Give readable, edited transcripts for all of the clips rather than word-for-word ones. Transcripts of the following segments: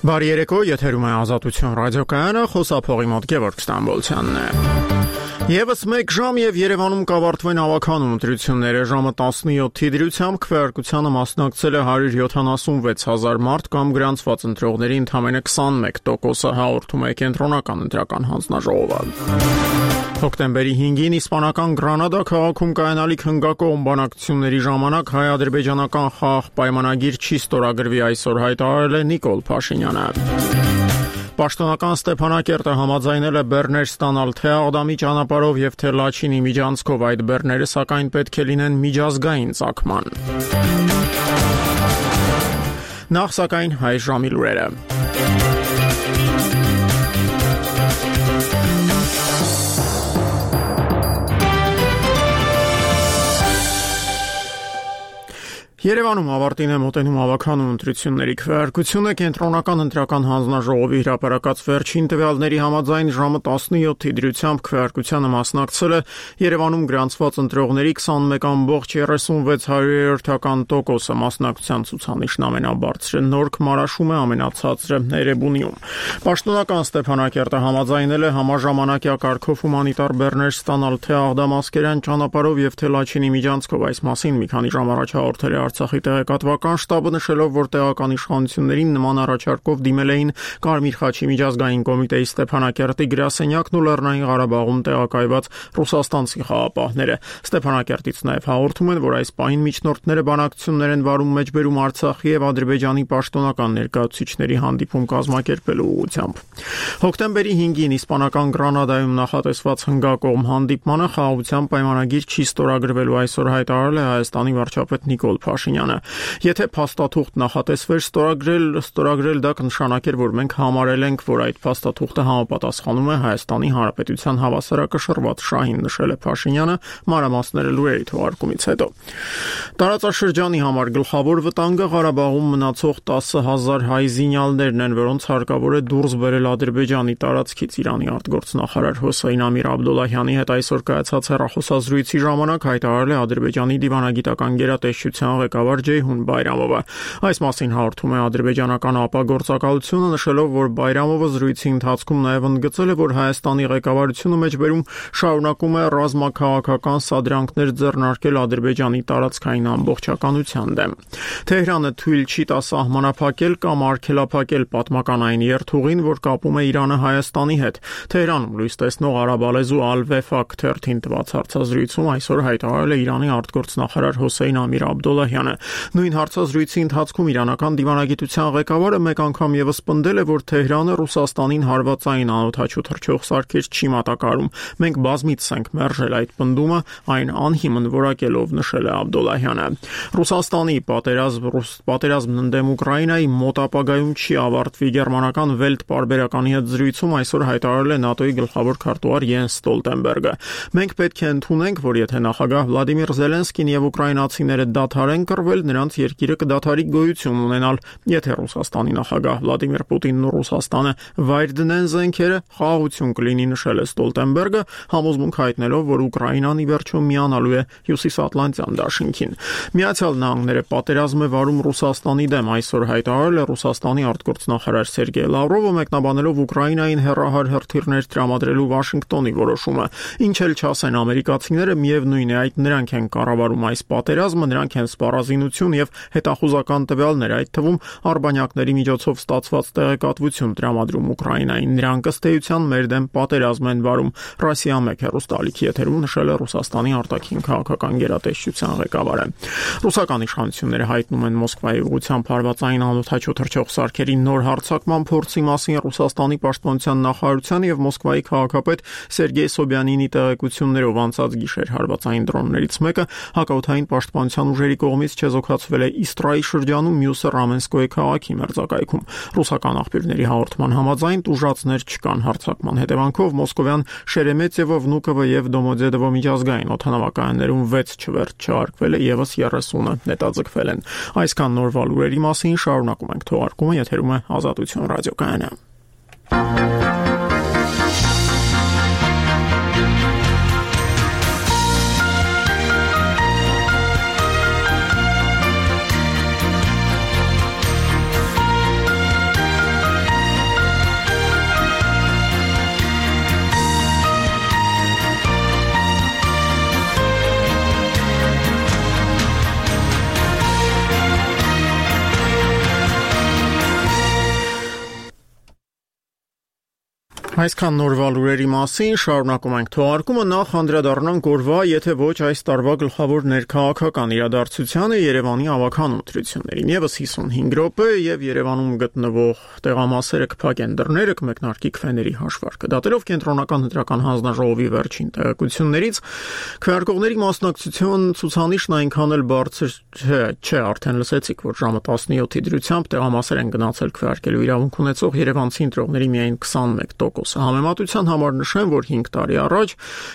Բարի երեկո, եթերում է Ազատություն ռադիոկայանը, խոսափողի մոտ Գևորգ Ստամբոլցյանն է։ Եվս մեկ ժամ եւ Երևանում կավարտվեն ավականու ընտրությունները։ Ժամը 17-ի դրությամբ քվեարկությանը մասնակցել է 176,000 մարդ կամ գրանցված ընտրողների ընդամենը 21%-ը, հաղորդում է Կենտրոնական ընտրական հանձնաժողովը։ Հոկտեմբերի 5-ին իսպանական Գրանադա քաղաքում կայանալիք հնգակողմ բանակցությունների ժամանակ հայ-ադրբեջանական խաղաղ պայմանագիր չի ստորագրվի, այսօր հայտարարել է Նիկոլ Փաշինյանը։ Պաշտոնական Ստեփանակերտը համաձայնել է բեռներ ստանալ թե Աղդամի ճանապարհով եւ թե Լաչինի միջանցքով, այդ բեռները սակայն պետք է լինեն միջազգային ծագման։ Նախ սակայն հայ ժամի լուրերը։ Երևանում ավարտին է մոտենում ավականու ընտրությունների քվեարկությունը։ Կենտրոնական ընտրական հանձնաժողովի հրապարակած վերջին տվյալների համաձայն ժամը 17-ի դրությամբ քվեարկությանը մասնակցել է Երևանում գրանցված ընտրողների 21,36%-ը, մասնակցության ցուցանիշն ամենաբարձրը Նորք Մարաշում է, ամենացածրը Էրեբունիում։ Պաշտոնական Ստեփանակերտը համաձայնել է համաժամանակյա կարգով հումանիտար բեռներ ստանալ թե Աղդամ-Ասկերան ճանապարհով եւ թե Լաչինի միջանցքով, այս մասին մի քանի ժամ առաջ հաղորդել է Արցախի տեղեկատվական շտաբը, նշելով, որ տեղական իշխանություններին նման առաջարկով դիմել էին Կարմիր խաչի միջազգային կոմիտեի Ստեփանակերտի գրասենյակն ու Լեռնային Ղարաբաղում տեղակայված ռուսաստանցի խաղապահները։ Ստեփանակերտից նաև հաղորդում են, որ այս պահին միջնորդները բանակցություններ են վարում մեջբերում Արցախի եւ Ադրբեջանի պաշտոնական ներկայացուցիչների հանդիպում կազմակերպելու ուղղությամբ։ Հոկտեմբերի 5-ին իսպանական Գրանադայում նախատեսված հնգակողմ հանդիպմանը խաղաղության պայմանագիր չի ստորագրվելու, այսօր հայտարարել է Հայաստանի վարչապետ Նիկոլ Փաշինյանը։ Եթե փաստաթուղթ նախատեսվեր ստորագրել, դա կնշանակեր, որ մենք համարել ենք, որ այդ փաստաթուղթը համապատասխանում է Հայաստանի Հանրապետության հավասարակշռված շահին, նշել է Փաշինյանը մանրամասները լուրերի թողարկումից հետո։ Տարածաշրջանի համար գլխավոր վտանգը Ղարաբաղում մնացող 10,000 հայ զինյալներն են, որոնց հարկավոր է դուրս բերել Ադրբեջանի տարածքից։ Իրանի արտգործնախարար Հոսեյն Ամիր Աբդոլլահյանի հետ այսօր կայացած հեռախոսազրույցի ժամանակ հայտարարել է Ադրբեջանի դիվանագիտական գերատեսչության ղեկավար Ջեյհուն Բայրամովը։ Այս մասին հաղորդում է ադրբեջանական ապագործակալությունը, նշելով, որ Բայրամովը զրույցի ընթացքում նաև ընդգծել է, որ Հայաստանի ղեկավարությունը մեջբերում շարունակում է ռազմաքաղաքական սադրանքներ ձեռնարկել Ադրբեջանի տարածքային ամբողջականության դեմ։ Թեհրանը թույլ չի տա սահմանափակել կամ արգելափակել պատմականային երթուղին, որ կապում է Իրանը Հայաստանի հետ։ Թեհրանում լույս տեսնող արաբալեզու Al-Wefaq թերթին տված հարցազրույցում այսօր հայտարարել է Իրանի արտգործնախարար Հոսեյն Ամիր Աբդոլլահյանը։ Նույն հարցազրույցի ընթացքում իրանական դիվանագիտության ղեկավարը մեկ անգամ եւս պնդել է, որ Թեհրանը Ռուսաստանին հարվածային անօդաչու թռչող սարքեր չի մատակարարում։ Մենք բազմիցս ենք մերժել այդ պնդումը, այն անհիմն որակելով, նշել է Աբդոլլահյանը։ Ռուսաստանի պատերազմն ընդդեմ Ուկրաինայի մոտ ապագայում չի ավարտվի, գերմանական Վելտ պարբերականի հետ զրույցում այսօր հայտարարել է ՆԱՏՕ-ի գլխավոր քարտուղար Յենս Ստոլտենբերգը։ Մենք պետք է ընդունենք, որ եթե նախագահ Վլադիմիր Զելենսկին եւ ուկրաինացիները դադարեն կռվել, նրանց երկիրը կդադարի գոյություն ունենալ։ Եթե Ռուսաստանի նախագահ Վլադիմիր Պուտինն ու Ռուսաստանը վայր դնեն զենքերը, խաղաղություն կլինի, նշել է Ստոլտենբերգը, համոզմունք հայտնելով, որ Ուկրաինան ի վերջո միանալու է Հյուսիսատլանտյան դաշինքին։ Միացյալ Նահանգները պատերազմ է վարում Ռուսաստանի դեմ, այսօր հայտարարել է Ռուսաստանի արտգործնախարար Սերգեյ Լավրովը, մեկնաբանելով Ուկրաինային հեռահար հրթիռներ տրամադրելու Վաշինգտոնի որոշումը։ Ինչ էլ չասեն ամերիկացիները, միևնույն է, այդ նրանք են կառավարում այս պատերազմը, նրանք են սպառազինություն եւ հետախուզական տվյալներ, այդ թվում արբանյակների միջոցով ստացված տեղեկատվություն տրամադրում Ուկրաինային։ Նրանք ըստ էության մեր դեմ պատերազմ են վարում, Ռասիա 1 հեռուստալիքի եթերում նշել է Ռուսաստանի արտաքին քաղաքական գերատեսչության ղեկավարը։ Ռուսական իշխանությունները հայտնում են Մոսկվայի ուղղությամբ հարվածային անօդաչու թռչող սարքերի նոր հարձակման փորձի մասին Ռուսաստանի պաշտպանության նախարարության եւ Մոսկվայի քաղաքապետ Սերգեյ Սոբյանինի տեղեկություններով անցած գիշեր հարվածային դրոններից մեկը հակաօդային պաշտպանության ուժերի կողմից չեզոքացվել է Իստրայի շրջանում, մյուսը Ռամենսկոյի քաղաքի մերձակայքում։ Ռուսական աղբյուրների հաղորդման համաձայն տուժածներ չկան։ Հարձակման հետևանքով մոսկովյան Շերեմետյևո, Վնուկովո եւ Դոմոդեդովո միջազգային օդանավակայաններում 6 չվերթ չարկվել է, եւս 30-ը նետաձգվել են։ Այսքան նորվա լուրերի մասին, շարունակում ենք թողարկումը, եթերում է Ազատություն ռադիոկայանը։ Այսքան նորվա լուրերի մասին շարունակում ենք թողարկումը նախ անդրադառնանք օրվա, եթե ոչ այս տարվա գլխավոր ներքաղաքական իրադարձությանը Երևանի ավագանու ընտրություններին։ Եվս 55 րոպե եւ Երևանում գտնվող տեղամասերը կփակեն դռները, կմեկնարկի քվեների հաշվարկը։ Դատելով կենտրոնական ընտրական հանձնաժողովի վերջին տեղեկություններից, քվեարկողների մասնակցություն ցուցանիշն այնքան էլ բարձր չէ, արդեն լսեցիք, որ ժամը 17-ի դրությամբ տեղամասեր են գնացել քվեարկելու իրավունք ունեցող երևանցի ընտրողների միայն 21%։ Համեմատության համար նշեմ, որ 5 տարի առաջ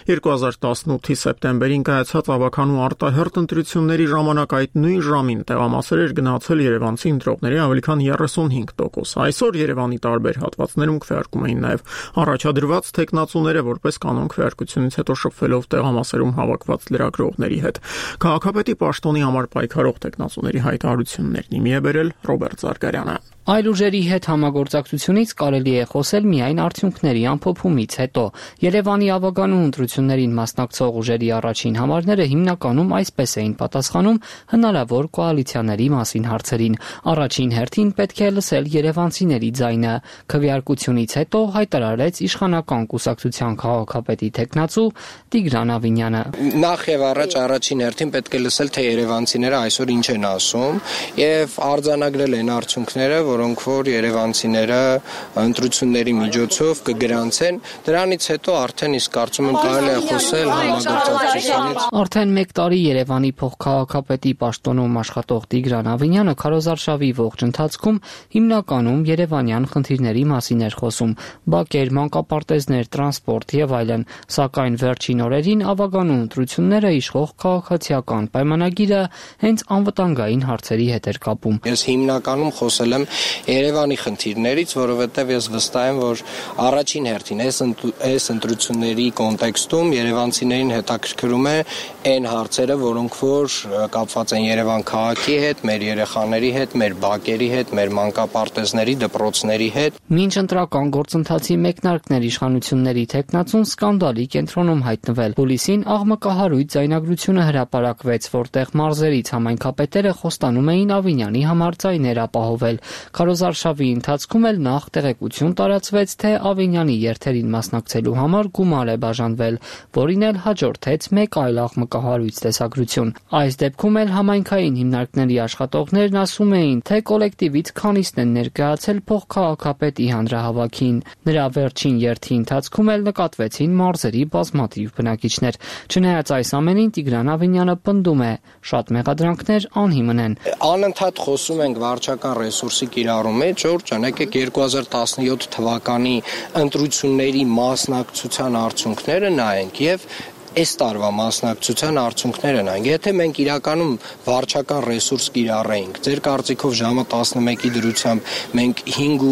2018-ի սեպտեմբերին կայացած ավագանու արտահերթ ընտրությունների ժամանակ այդ նույն ժամին տեղամասեր էր գնացել երևանցի ընտրողների ավելի քան 35%։ Այսօր Երևանի տարբեր հատվածներում քվեարկում էին նաև առաջադրված տեխնացուները, որպես կանոն քվեարկությունից հետո շփվելով տեղամասերում հավաքված լրագրողների հետ։ Քաղաքապետի պաշտոնի համար պայքարող տեխնացուների հայտարարություններն իմի է բերել Ռոբերտ Զարգարյանը։ Այլ ուժերի հետ համագործակցությունից կարելի է խոսել միայն արդյունքների ամփոփումից հետո։ Երևանի ավագանու ընտրություններին մասնակցող ուժերի առաջին համարները հիմնականում այսպես էին պատասխանում հնարավոր կոալիցիաների մասին հարցերին։ Առաջին հերթին պետք է լսել երևանցիների ձայնը։ Քվեարկությունից հետո հայտարարեց իշխանական կուսակցության քաղաքապետի տեխնացու Տիգրան Ավինյանը։ Նախ եւ առաջ առաջին հերթին պետք է լսել, թե երևանցիները այսօր ինչ են ասում եւ արձանագրել են արդյունքները, որոնք որ երևանցիները ընտրությունների միջոցով կգրանցեն, դրանից հետո արդեն իսկ կարծում եմ կարելի է խոսել համագործակցությունից։ Արդեն 1 տարի Երևանի փոխքաղաքապետի պաշտոնում աշխատող Տիգրան Ավինյանը քարոզարշավի ողջ ընթացքում հիմնականում երևանյան խնդիրների մասին էր խոսում՝ բակեր, մանկապարտեզներ, տրանսպորտ եւ այլն, սակայն վերջին օրերին ավագանու ընտրությունները իշխող քաղաքացիական պայմանագիրը հենց անվտանգային հարցերի հետ էր կապում։ Ես հիմնականում խոսել եմ Երևանի խնդիրներից, որովհետև ես վստահ եմ, որ առաջին հերթին այս ընտրությունների կոնտեքստում երևանցիներին հետաքրքրում է այն հարցերը, որոնք որ կապված են Երևան քաղաքի հետ, մեր երեխաների հետ, մեր բակերի հետ, մեր մանկապարտեզների, դպրոցների հետ։ Մինչ ընտրական գործընթացի մեկնարկներ իշխանությունների տեխնացուն սկանդալի կենտրոնում հայտնվել։ Հուլիսին աղմկահարույց ձայնագրությունը հրապարակվեց, որտեղ մարզերից համայնքապետերը խոստանում էին Ավինյանի համար ձայներ ապահովել։ Քարոզարշավի ընթացքում էլ նախ տեղեկություն տարածվեց, թե Ավինյանի երթերին մասնակցելու համար գումար է բաժանվել, որին էլ հաջորդեց մեկ այլ աղմկահարույց տեսագրություն։ Այս դեպքում էլ համայնքային հիմնարկների աշխատողներն ասում էին, թե կոլեկտիվից քանիսն են ներկայացել փոխքաղաքապետի հանրահավաքին։ Նրա վերջին երթի ընթացքում էլ նկատվեցին մարզերի բազմաթիվ բնակիչներ։ Չնայած այս ամենին Տիգրան Ավինյանը պնդում է, շատ մեղադրանքներ անհիմն են։ Անընդհատ խոսում ենք վարչական ռեսուրսի կիրառում մեջ, որ ճանաչեք 2017 թվականի ընտրությունների մասնակցության արդյունքները նայենք եւ այս տարվա մասնակցության արդյունքները նայենք։ Եթե մենք իրականում վարչական ռեսուրս կիրառեինք, ձեր կարծիքով ժամը 11-ի դրությամբ մենք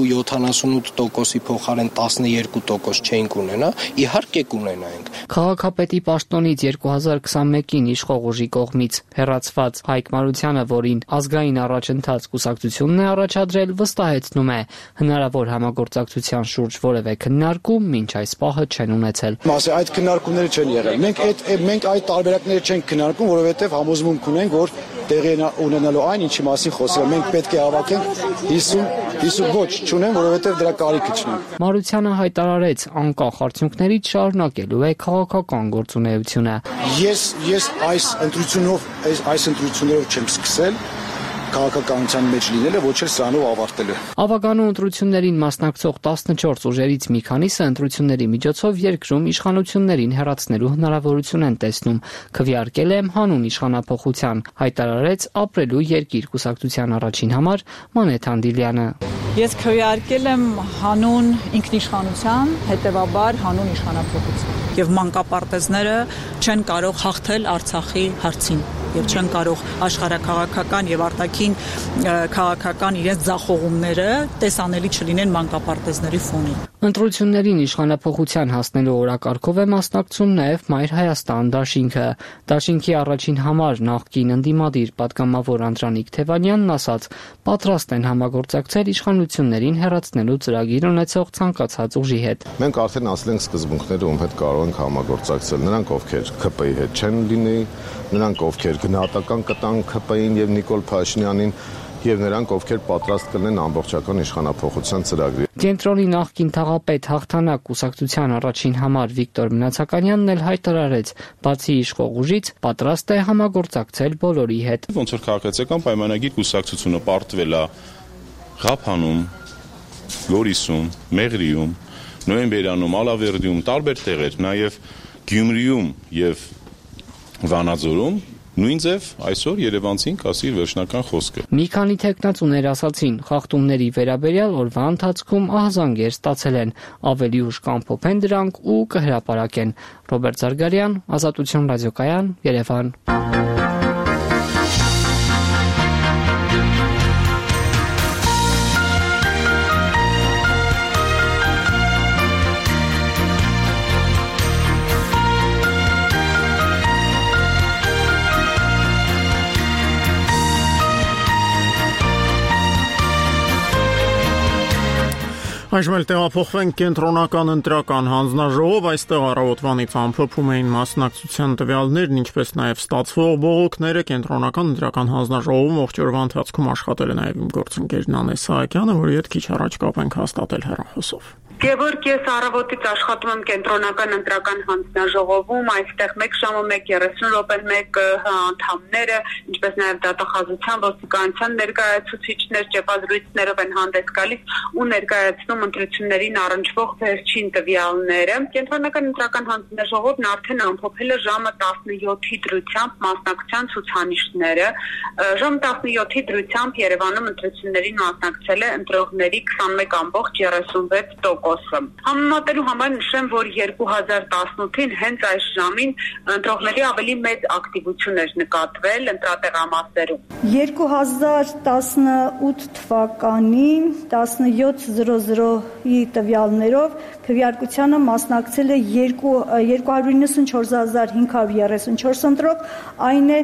5.78%-ի փոխարեն 12% չէինք ունենա, իհարկե կունենայինք։ Քաղաքապետի պաշտոնից 2021-ին իշխող ուժի կողմից հեռացված Հայկ Մարությանը, որին ազգային առաջընթաց կուսակցությունն է առաջադրել, վստահեցնում է, հնարավոր համագործակցության շուրջ որևէ քննարկում մինչ այս պահը չեն ունեցել։ Մասը այդ քննարկումները չեն եղել։ Մենք այդ տարբերակները չենք քննարկում, որովհետև համոզմունք ունենք, որ տեղի ունենալու այն, ինչի մասին խոսել ենք, մենք պետք է հավաքենք 50 ոչ չունեն, որովհետև դրա կարիքը չունեն։ Մարությանը հայտարարեց, անկախ արդյունքներից շարունակելու է քաղաքական գործունեությունը։ Ես այս ընտրություններով չեմ սկսել քաղաքականության մեջ լինելը, ոչ էլ սրանով ավարտելը։ Ավագանու ընտրություններին մասնակցող 14 ուժերից մի քանիսը ընտրությունների միջոցով երկրում իշխանություններին հեռացնելու հնարավորություն են տեսնում։ Քվեարկել եմ հանուն իշխանափոխության, հայտարարեց ապրելու երկիր կուսակցության առաջին համար Մանեթ Անդիլյանը։ Ես քվեարկել եմ հանուն ինքնիշխանության, հետևաբար հանուն իշխանափոխության։ Եվ մանկապարտեզները չեն կարող հաղթել Արցախի հարցին եւ չեն կարող աշխարհակաղակական եւ արտաքին քաղաքական իրենց ձախողումները տեսանելի չլինեն մանկապարտեզների ֆոնին։ Ընտրություններին իշխանափոխության հասնելու օրակարգով է մասնակցում նաև Մայր Հայաստան դաշինքը։ Դաշինքի առաջին համար նախկին ընդդիմադիր պատգամավոր Անդրանիկ Թևանյանն ասաց, պատրաստ են համագործակցել իշխանություններին հեռացնելու ծրագիր ունեցող ցանկացած ուժի հետ։ Մենք արդեն ասել ենք սկզբունքները, ում հետ կարող ենք համագործակցել, նրանք ովքեր ՔՊ-ի հետ չեն լինի, նրանք ովքեր գնահատական կտան ՔՊ-ին եւ Նիկոլ Փաշինյանին, եւ նրանք, ովքեր պատրաստ կլինեն ամբողջական իշխանափոխության ծրագրի։ Կենտրոնի նախկին թաղապետ հաղթանակ կուսակցության առաջին համար Վիկտոր Մնացականյանն էլ հայտարարեց, բացի իշխող ուժից պատրաստ է համագործակցել բոլորի հետ։ Ոնց որ քաղաքացիական պայմանագիր կուսակցությունը պարտվել է Ղափանում, Գորիսում, Մեղրիում, Նոյեմբերյանում, Ալավերդիում, տարբեր տեղեր, նաև Գյումրիում եւ Վանաձորում նույն ձև այսօր Երևանցին կասի վերջնական խոսքը։ Մի քանի տեխնացուներ ասացին, խախտումների վերաբերյալ օրվա ընթացքում ահազանգեր ստացել են, ավելի ուշ կամփոփեն դրանք ու կհրապարակեն։ Ռոբերտ Զարգարյան, Ազատություն ռադիոկայան, Երևան։ Այժմ էլ տեղափոխվենք կենտրոնական ընտրական հանձնաժողով, այստեղ առավոտվանից ամփոփում էին մասնակցության տվյալներն, ինչպես նաև ստացվող բողոքները կենտրոնական ընտրական հանձնաժողովում ողջ օրվա ընթացքում աշխատել է նաև իմ գործընկեր Նանե Սահակյանը, որի հետ քիչ առաջ կապ ենք հաստատել հեռախոսով։ Գևորգ, ես առավոտից աշխատում եմ կենտրոնական ընտրական հանձնաժողովում, այստեղ 1 ժամը 1:30 րոպեն 1 անդամները, ինչպես նաև դատախազության, ոստիկանության ներկայացուցիչներ ճեպազրույցներով են հանդես գալիս ու ներկայացնում ընտրություններին առնչվող վերջին տվյալները։ Կենտրոնական ընտրական հանձնաժողովն արդեն ամփոփել է ժամը 17-ի դրությամբ մասնակցության ցուցանիշները։ Ժամը 17-ի դրությամբ Երևանում ընտրություններին մասնակցել է ընտրողների 21.36%։ Համեմատելու համար նշեմ, որ 2018-ին հենց այս ժամին ընտրողների ավելի մեծ ակտիվություն էր նկատվել ընտրատեղամասերում։ 2018 թվականի 17:00-ի տվյալներով քվեարկությանը մասնակցել է 294,534 ընտրող, այն է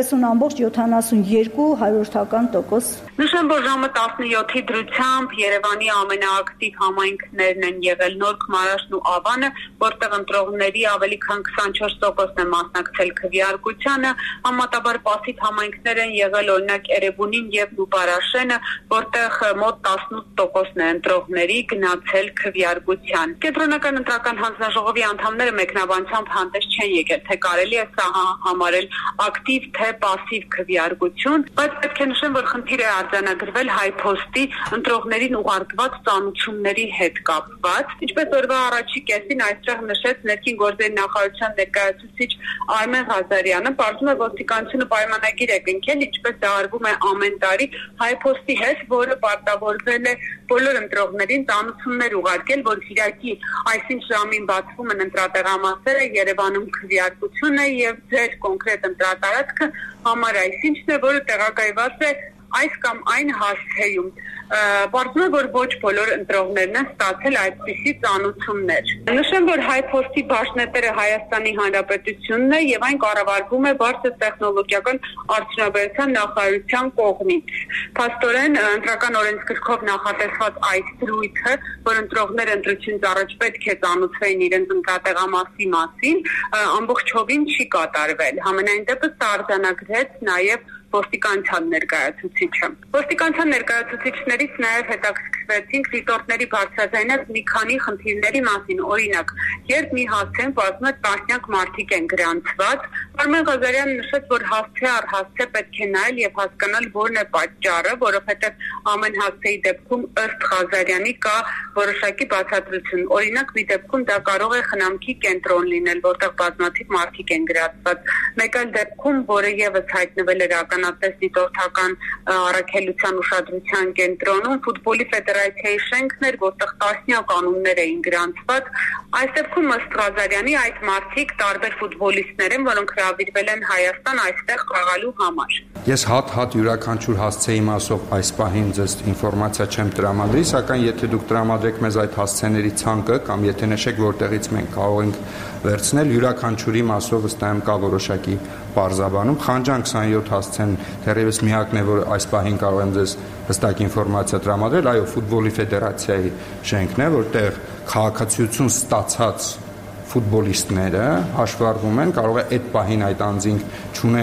30.72%։ Նշեմ, որ ժամը 17-ի դրությամբ Երևանի ամենաակտիվ համայնքներն են եղել Նորք, Մարաշն ու Ավանը, որտեղ ընտրողների ավելի քան 24%-ն է մասնակցել քվեարկությանը, համատաբար պասիվ համայնքներ են եղել օրինակ Էրեբունին եւ Նուբարաշենը, որտեղ մոտ 18%-ն է ընտրողների գնացել քվեարկության։ Կենտրոնական ընտրական հանձնաժողովի անդամները մեկնաբանությամբ հանդես չեն եկել, թե կարելի է սա համարել ակտիվ թե պասիվ քվեարկություն, բայց պետք է նշեմ, որ խնդիր է արձանագրվել HiPost-ի ընտրողներին ուղարկված ծանուցումների հետ կապված։ Ինչպես օրվա առաջի կեսին այստեղ նշեց ներքին գործերի նախարարության ներկայացուցիչ Արմեն Ղազարյանը, պարզում է ոստիկանությունը պայմանագիր է կնքել, ինչպես դա արվում է ամեն տարի HiPost-ի հետ, որը պարտավորվել է բոլոր ընտրողներին ծանուցումներ ուղարկել, որ Կիրակի այսինչ ժամին բացվում են ընտրատեղամասերը, Երևանում քվեարկություն է եւ ձեր կոնկրետ ընտրատարածքը համար այսինչն է, որը տեղակայված է այս կամ այն հասցեում։ Պարզվում է, որ ոչ բոլոր ընտրողներն են ստացել այդպիսի ծանուցումներ։ Նշեմ, որ HiPost-ի բաժնետերը Հայաստանի Հանրապետությունն է եւ այն կառավարվում է բարձր տեխնոլոգիական արդյունաբերության նախարարության կողմից։ Փաստորեն ընտրական օրենսգրքով նախատեսված այս դրույթը, որ ընտրողները ընտրությունից առաջ պետք է ծանուցվեին իրենց ընտրատեղամասի մասին, ամբողջովին չի կատարվել։ Համենայն դեպս դա արձանագրեց նաեւ ոստիկանության ներկայացուցիչը։ Ոստիկանության ներկայացուցիչներից նաև հետաքրքրվեցինք դիտորդների բարձրաձայնած մի քանի խնդիրների մասին, օրինակ, երբ մի հասցեն բազմը տասնյակ մարդիկ են գրանցված, Արմեն Ղազարյանը նշեց, որ հասցե առ հասցե պետք է նայել եւ հասկանալ որն է պատճառը, որովհետեւ ամեն հասցեի դեպքում ըստ Ղազարյանի կա որոշակի բացատրություն։ Օրինակ, մի դեպքում դա կարող է խնամքի կենտրոն լինել, որտեղ բազմաթիվ մարդիկ են գրանցված։ Մեկ այլ դեպքում, որը եւս հայտնվել էր դիտորդական առաքելության ուշադրության կենտրոնում ֆուտբոլի ֆեդերացիայի շենքն էր, որտեղ տասնյակ անուններ էին գրանցված։ Այս դեպքում ըստ Ղազարյանի այդ մարդիկ տարբեր ֆուտբոլիստներ են, որոնք հրավիրվել են Հայաստան այստեղ խաղալու համար։ Ես հատ յուրաքանչյուր հասցեի մասով այս պահին ձեզ ինֆորմացիա չեմ տրամադրի, սակայն եթե դուք տրամադրեք մեզ այդ հասցեների ցանկը կամ եթե նշեք որտեղից մենք կարող ենք վերցնել, յուրաքանչյուրի մասով ըստ այմ կա որոշակի պարզաբանում։ Խանջան 27 հասցեն թերևս միակն է, որ այս պահին կարող եմ ձեզ հստակ ինֆորմացիա տրամադրել, այո, ֆուտբոլի ֆեդերացիայի շենքն է, որտեղ քաղաքացիություն ստացած ֆուտբոլիստները հաշվառվում են, կարող է այդ պահին այդ անձինք չունեն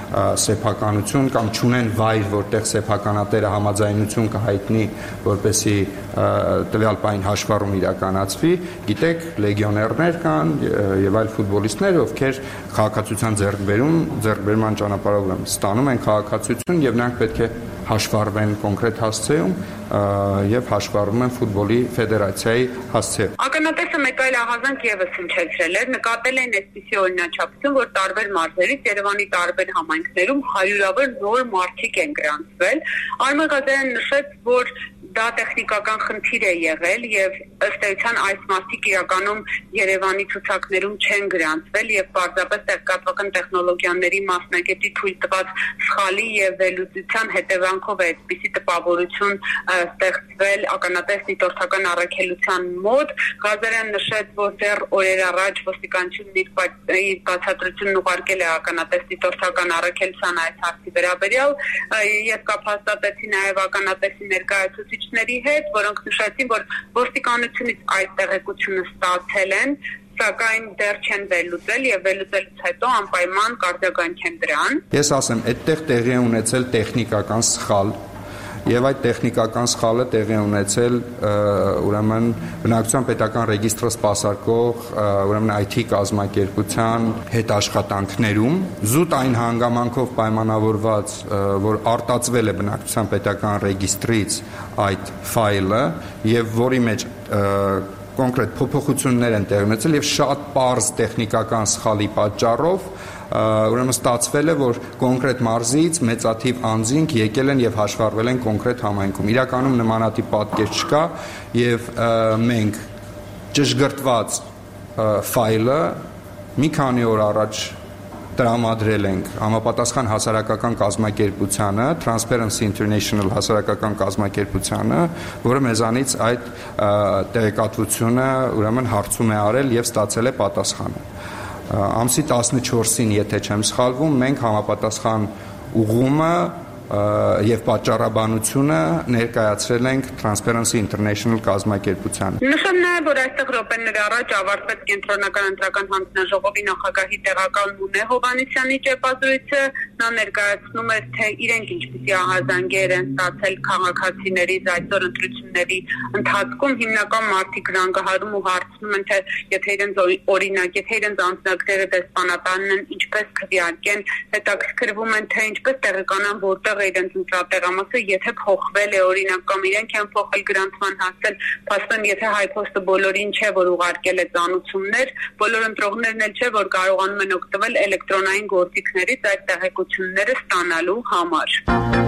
սեփականություն կամ չունեն վայր, որտեղ սեփականատերը համաձայնություն կհայտնի, որպեսզի տվյալ պահին հաշվառում իրականացվի, գիտեք, լեգիոներներ կան եւ այլ ֆուտբոլիստներ, ովքեր քաղաքացիության ձեռքբերման ճանապարհով ստանում են քաղաքացիություն եւ նրանք պետք է հաշվառվեն կոնկրետ հասցեում եւ հաշվառվում են ֆուտբոլի ֆեդերացիայի հասցեով։ Ականատեսը մեկ այլ ահազանգ եւս հնչեցրել էր, նկատել են այսպիսի օրինաչափություն, որ տարբեր մարզերից Երևանի տարբեր համայնքներում հարյուրավոր նոր մարդիկ են գրանցվել։ Արմեն Ղազարյանը նշեց, որ դա տեխնիկական խնդիր է եղել եւ ըստ էության այս մարդիկ իրականում Երևանի ցուցակներում չեն գրանցվել եւ պարզապես տեղեկատվական տեխնոլոգիաների մասնագետի թույլ տված սխալի եւ վերլուծության հետևանքով է այսպիսի տպավորություն ստեղծվել ականատես դիտորդական առաքելության մոտ։ Ղազարյանը նշեց, որ դեռ օրեր առաջ ոստիկանությունն իր բացատրությունն ուղարկել է ականատես դիտորդական առաքելության այս հարցի վերաբերյալ եւ կապ հաստատեցի նաեւ ականատեսի ներկայացուցիչների հետ, որոնք նշեցին, որ ոստիկանությունից այս տեղեկությունը ստացել են, սակայն դեռ չեն վերլուծել եւ վերլուծելուց հետո անպայման կարձագանքեն դրան։ Ես ասեմ, այդտեղ տեղի է ունեցել տեխնիկական սխալ եւ այդ տեխնիկական սխալը տեղի է ունեցել ուրեմն բնակչության պետական ռեգիստրը սպասարկող ուրեմն IT կազմակերպության հետ աշխատանքներում զուտ այն հանգամանքով պայմանավորված, որ արտացվել է բնակչության պետական ռեգիստրից այդ ֆայլը եւ որի մեջ կոնկրետ փոփոխություններ են տեղի ունեցել եւ շատ պարզ տեխնիկական սխալի պատճառով ուրեմն ստացվել է, որ կոնկրետ մարզից մեծաթիվ անձինք եկել են եւ հաշվառվել են կոնկրետ համայնքում։ Իրականում նմանատիպ պատկեր չկա եւ մենք ճշգրտված ֆայլը մի քանի օր առաջ տրամադրել ենք համապատասխան հասարակական կազմակերպությանը, Transparency International հասարակական կազմակերպությանը, որը մեզանից այդ տեղեկատվությունը ուրեմն հարցում է արել եւ ստացել է պատասխանը։ Ամսի 14-ին, եթե չեմ սխալվում, մենք համապատասխան ուղղումը եւ պատճառաբանությունը ներկայացրել ենք Transparency International կազմակերպությանը։ Նշեմ նաեւ, որ այստեղ րոպեներ առաջ ավարտվեց կենտրոնական ընտրական հանձնաժողովի նախագահի տեղակալ Մունե Հովհաննիսյանի ճեպազրույցը, նա ներկայացնում էր, թե իրենք ինչպիսի ահազանգեր են ստացել քաղաքացիներից այսօր ընտրությունների ընթացքում, հիմնական մարդիկ ռանգահարում ու հարցնում են, թե եթե իրենց օրինակ, եթե իրենց անձնագրերը դեսպանատանն են, ինչպես քվեարկեն, հետաքրքրվում են, թե ինչպես տեղեկանան, որտեղ իրենց ընտրատեղամասը, եթե փոխվել է օրինակ կամ իրենք են փոխել գրանցման հասել, փաստորեն եթե հայփոստը բոլորին չէ, որ ուղարկել է ծանուցումներ, բոլոր ընտրողներն էլ չէ, որ կարողանում են օգտվել էլեկտրոնային գործիքներից այդ տեղեկությունները ստանալու համար։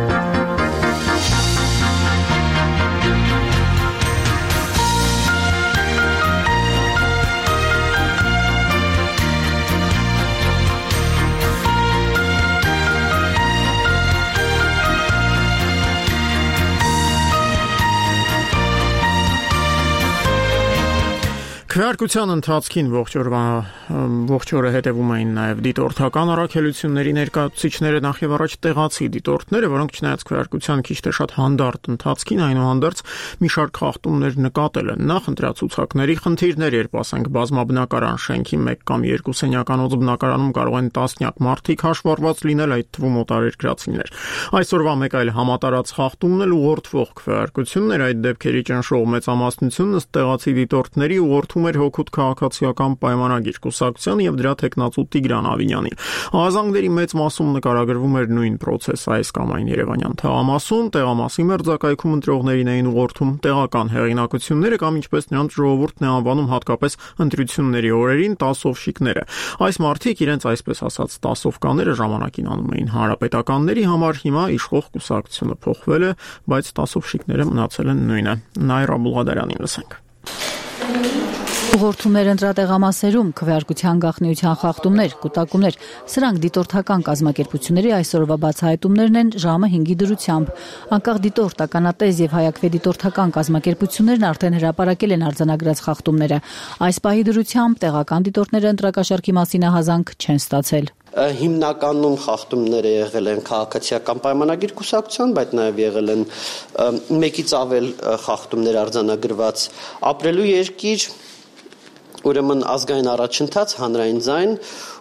Քվեարկության ընթացքին ողջ օրը հետևում էին նաև դիտորդական առաքելությունների ներկայացուցիչները, նախ եւ առաջ տեղացի դիտորդները, որոնք չնայած քվեարկության քիչ թե շատ հանդարտ ընթացքին այնուհանդերձ մի շարք խախտումներ նկատել են։ Նախ ընտրացուցակների խնդիրներ, երբ ասենք բազմաբնակարան շենքի 1 կամ 2 սենյականոց բնակարանում կարող են տասնյակ մարդիկ հաշվառված լինել, այդ թվում օտարերկրացիներ։ Այսօրվա մեկ այլ համատարած խախտումն էլ ուղղորդվող քվեարկությունն էր, այդ դեպքերի ճնշող մեծամասնությունն ըստ տեղացի դիտորդների ուղղորդում էր հօգուտ քաղաքացիական պայմանագիր կուսակցության եւ դրա տեխնացու Տիգրան Ավինյանի։ Ահազանգների մեծ մասում նկարագրվում էր նույն process-ը այս կամ այն երևանյան թաղամասում, տեղամասի մերձակայքում ընտրողներին էին ուղղորդում տեղական հեղինակությունները կամ ինչպես նրանց ժողովուրդն է անվանում հատկապես ընտրությունների օրերին տասովշիկները։ Այս մարդիկ իրենց այսպես ասած տասովկաները ժամանակին անում էին հանրապետականների համար, հիմա իշխող կուսակցությունը փոխվել է, բայց տասովշիկները մնացել են նույնը։ Նայր Աբուլղադարյանին լսենք։ Ուղղորդումներ ընտրատեղամասերում, քվեարկության գաղտնիության խախտումներ, կուտակումներ, սրանք դիտորդական կազմակերպությունների այսօրվա բացահայտումներն են ժամը 5-ի դրությամբ։ Անկախ դիտորդ, ականատես եւ հայակվե դիտորդական կազմակերպություններն արդեն հրապարակել են արձանագրած խախտումները։ Այս պահի դրությամբ տեղական դիտորդները ընտրակաշառքի մասին ահազանգ չեն ստացել։ Հիմնականում խախտումները եղել են քաղաքացիական պայմանագիր կուսակցության, բայց նաև եղել են մեկից ավել խախտումներ արձանագրված ապրելու երկիր, ուրեմն ազգային առաջընթաց, հանրային ձայն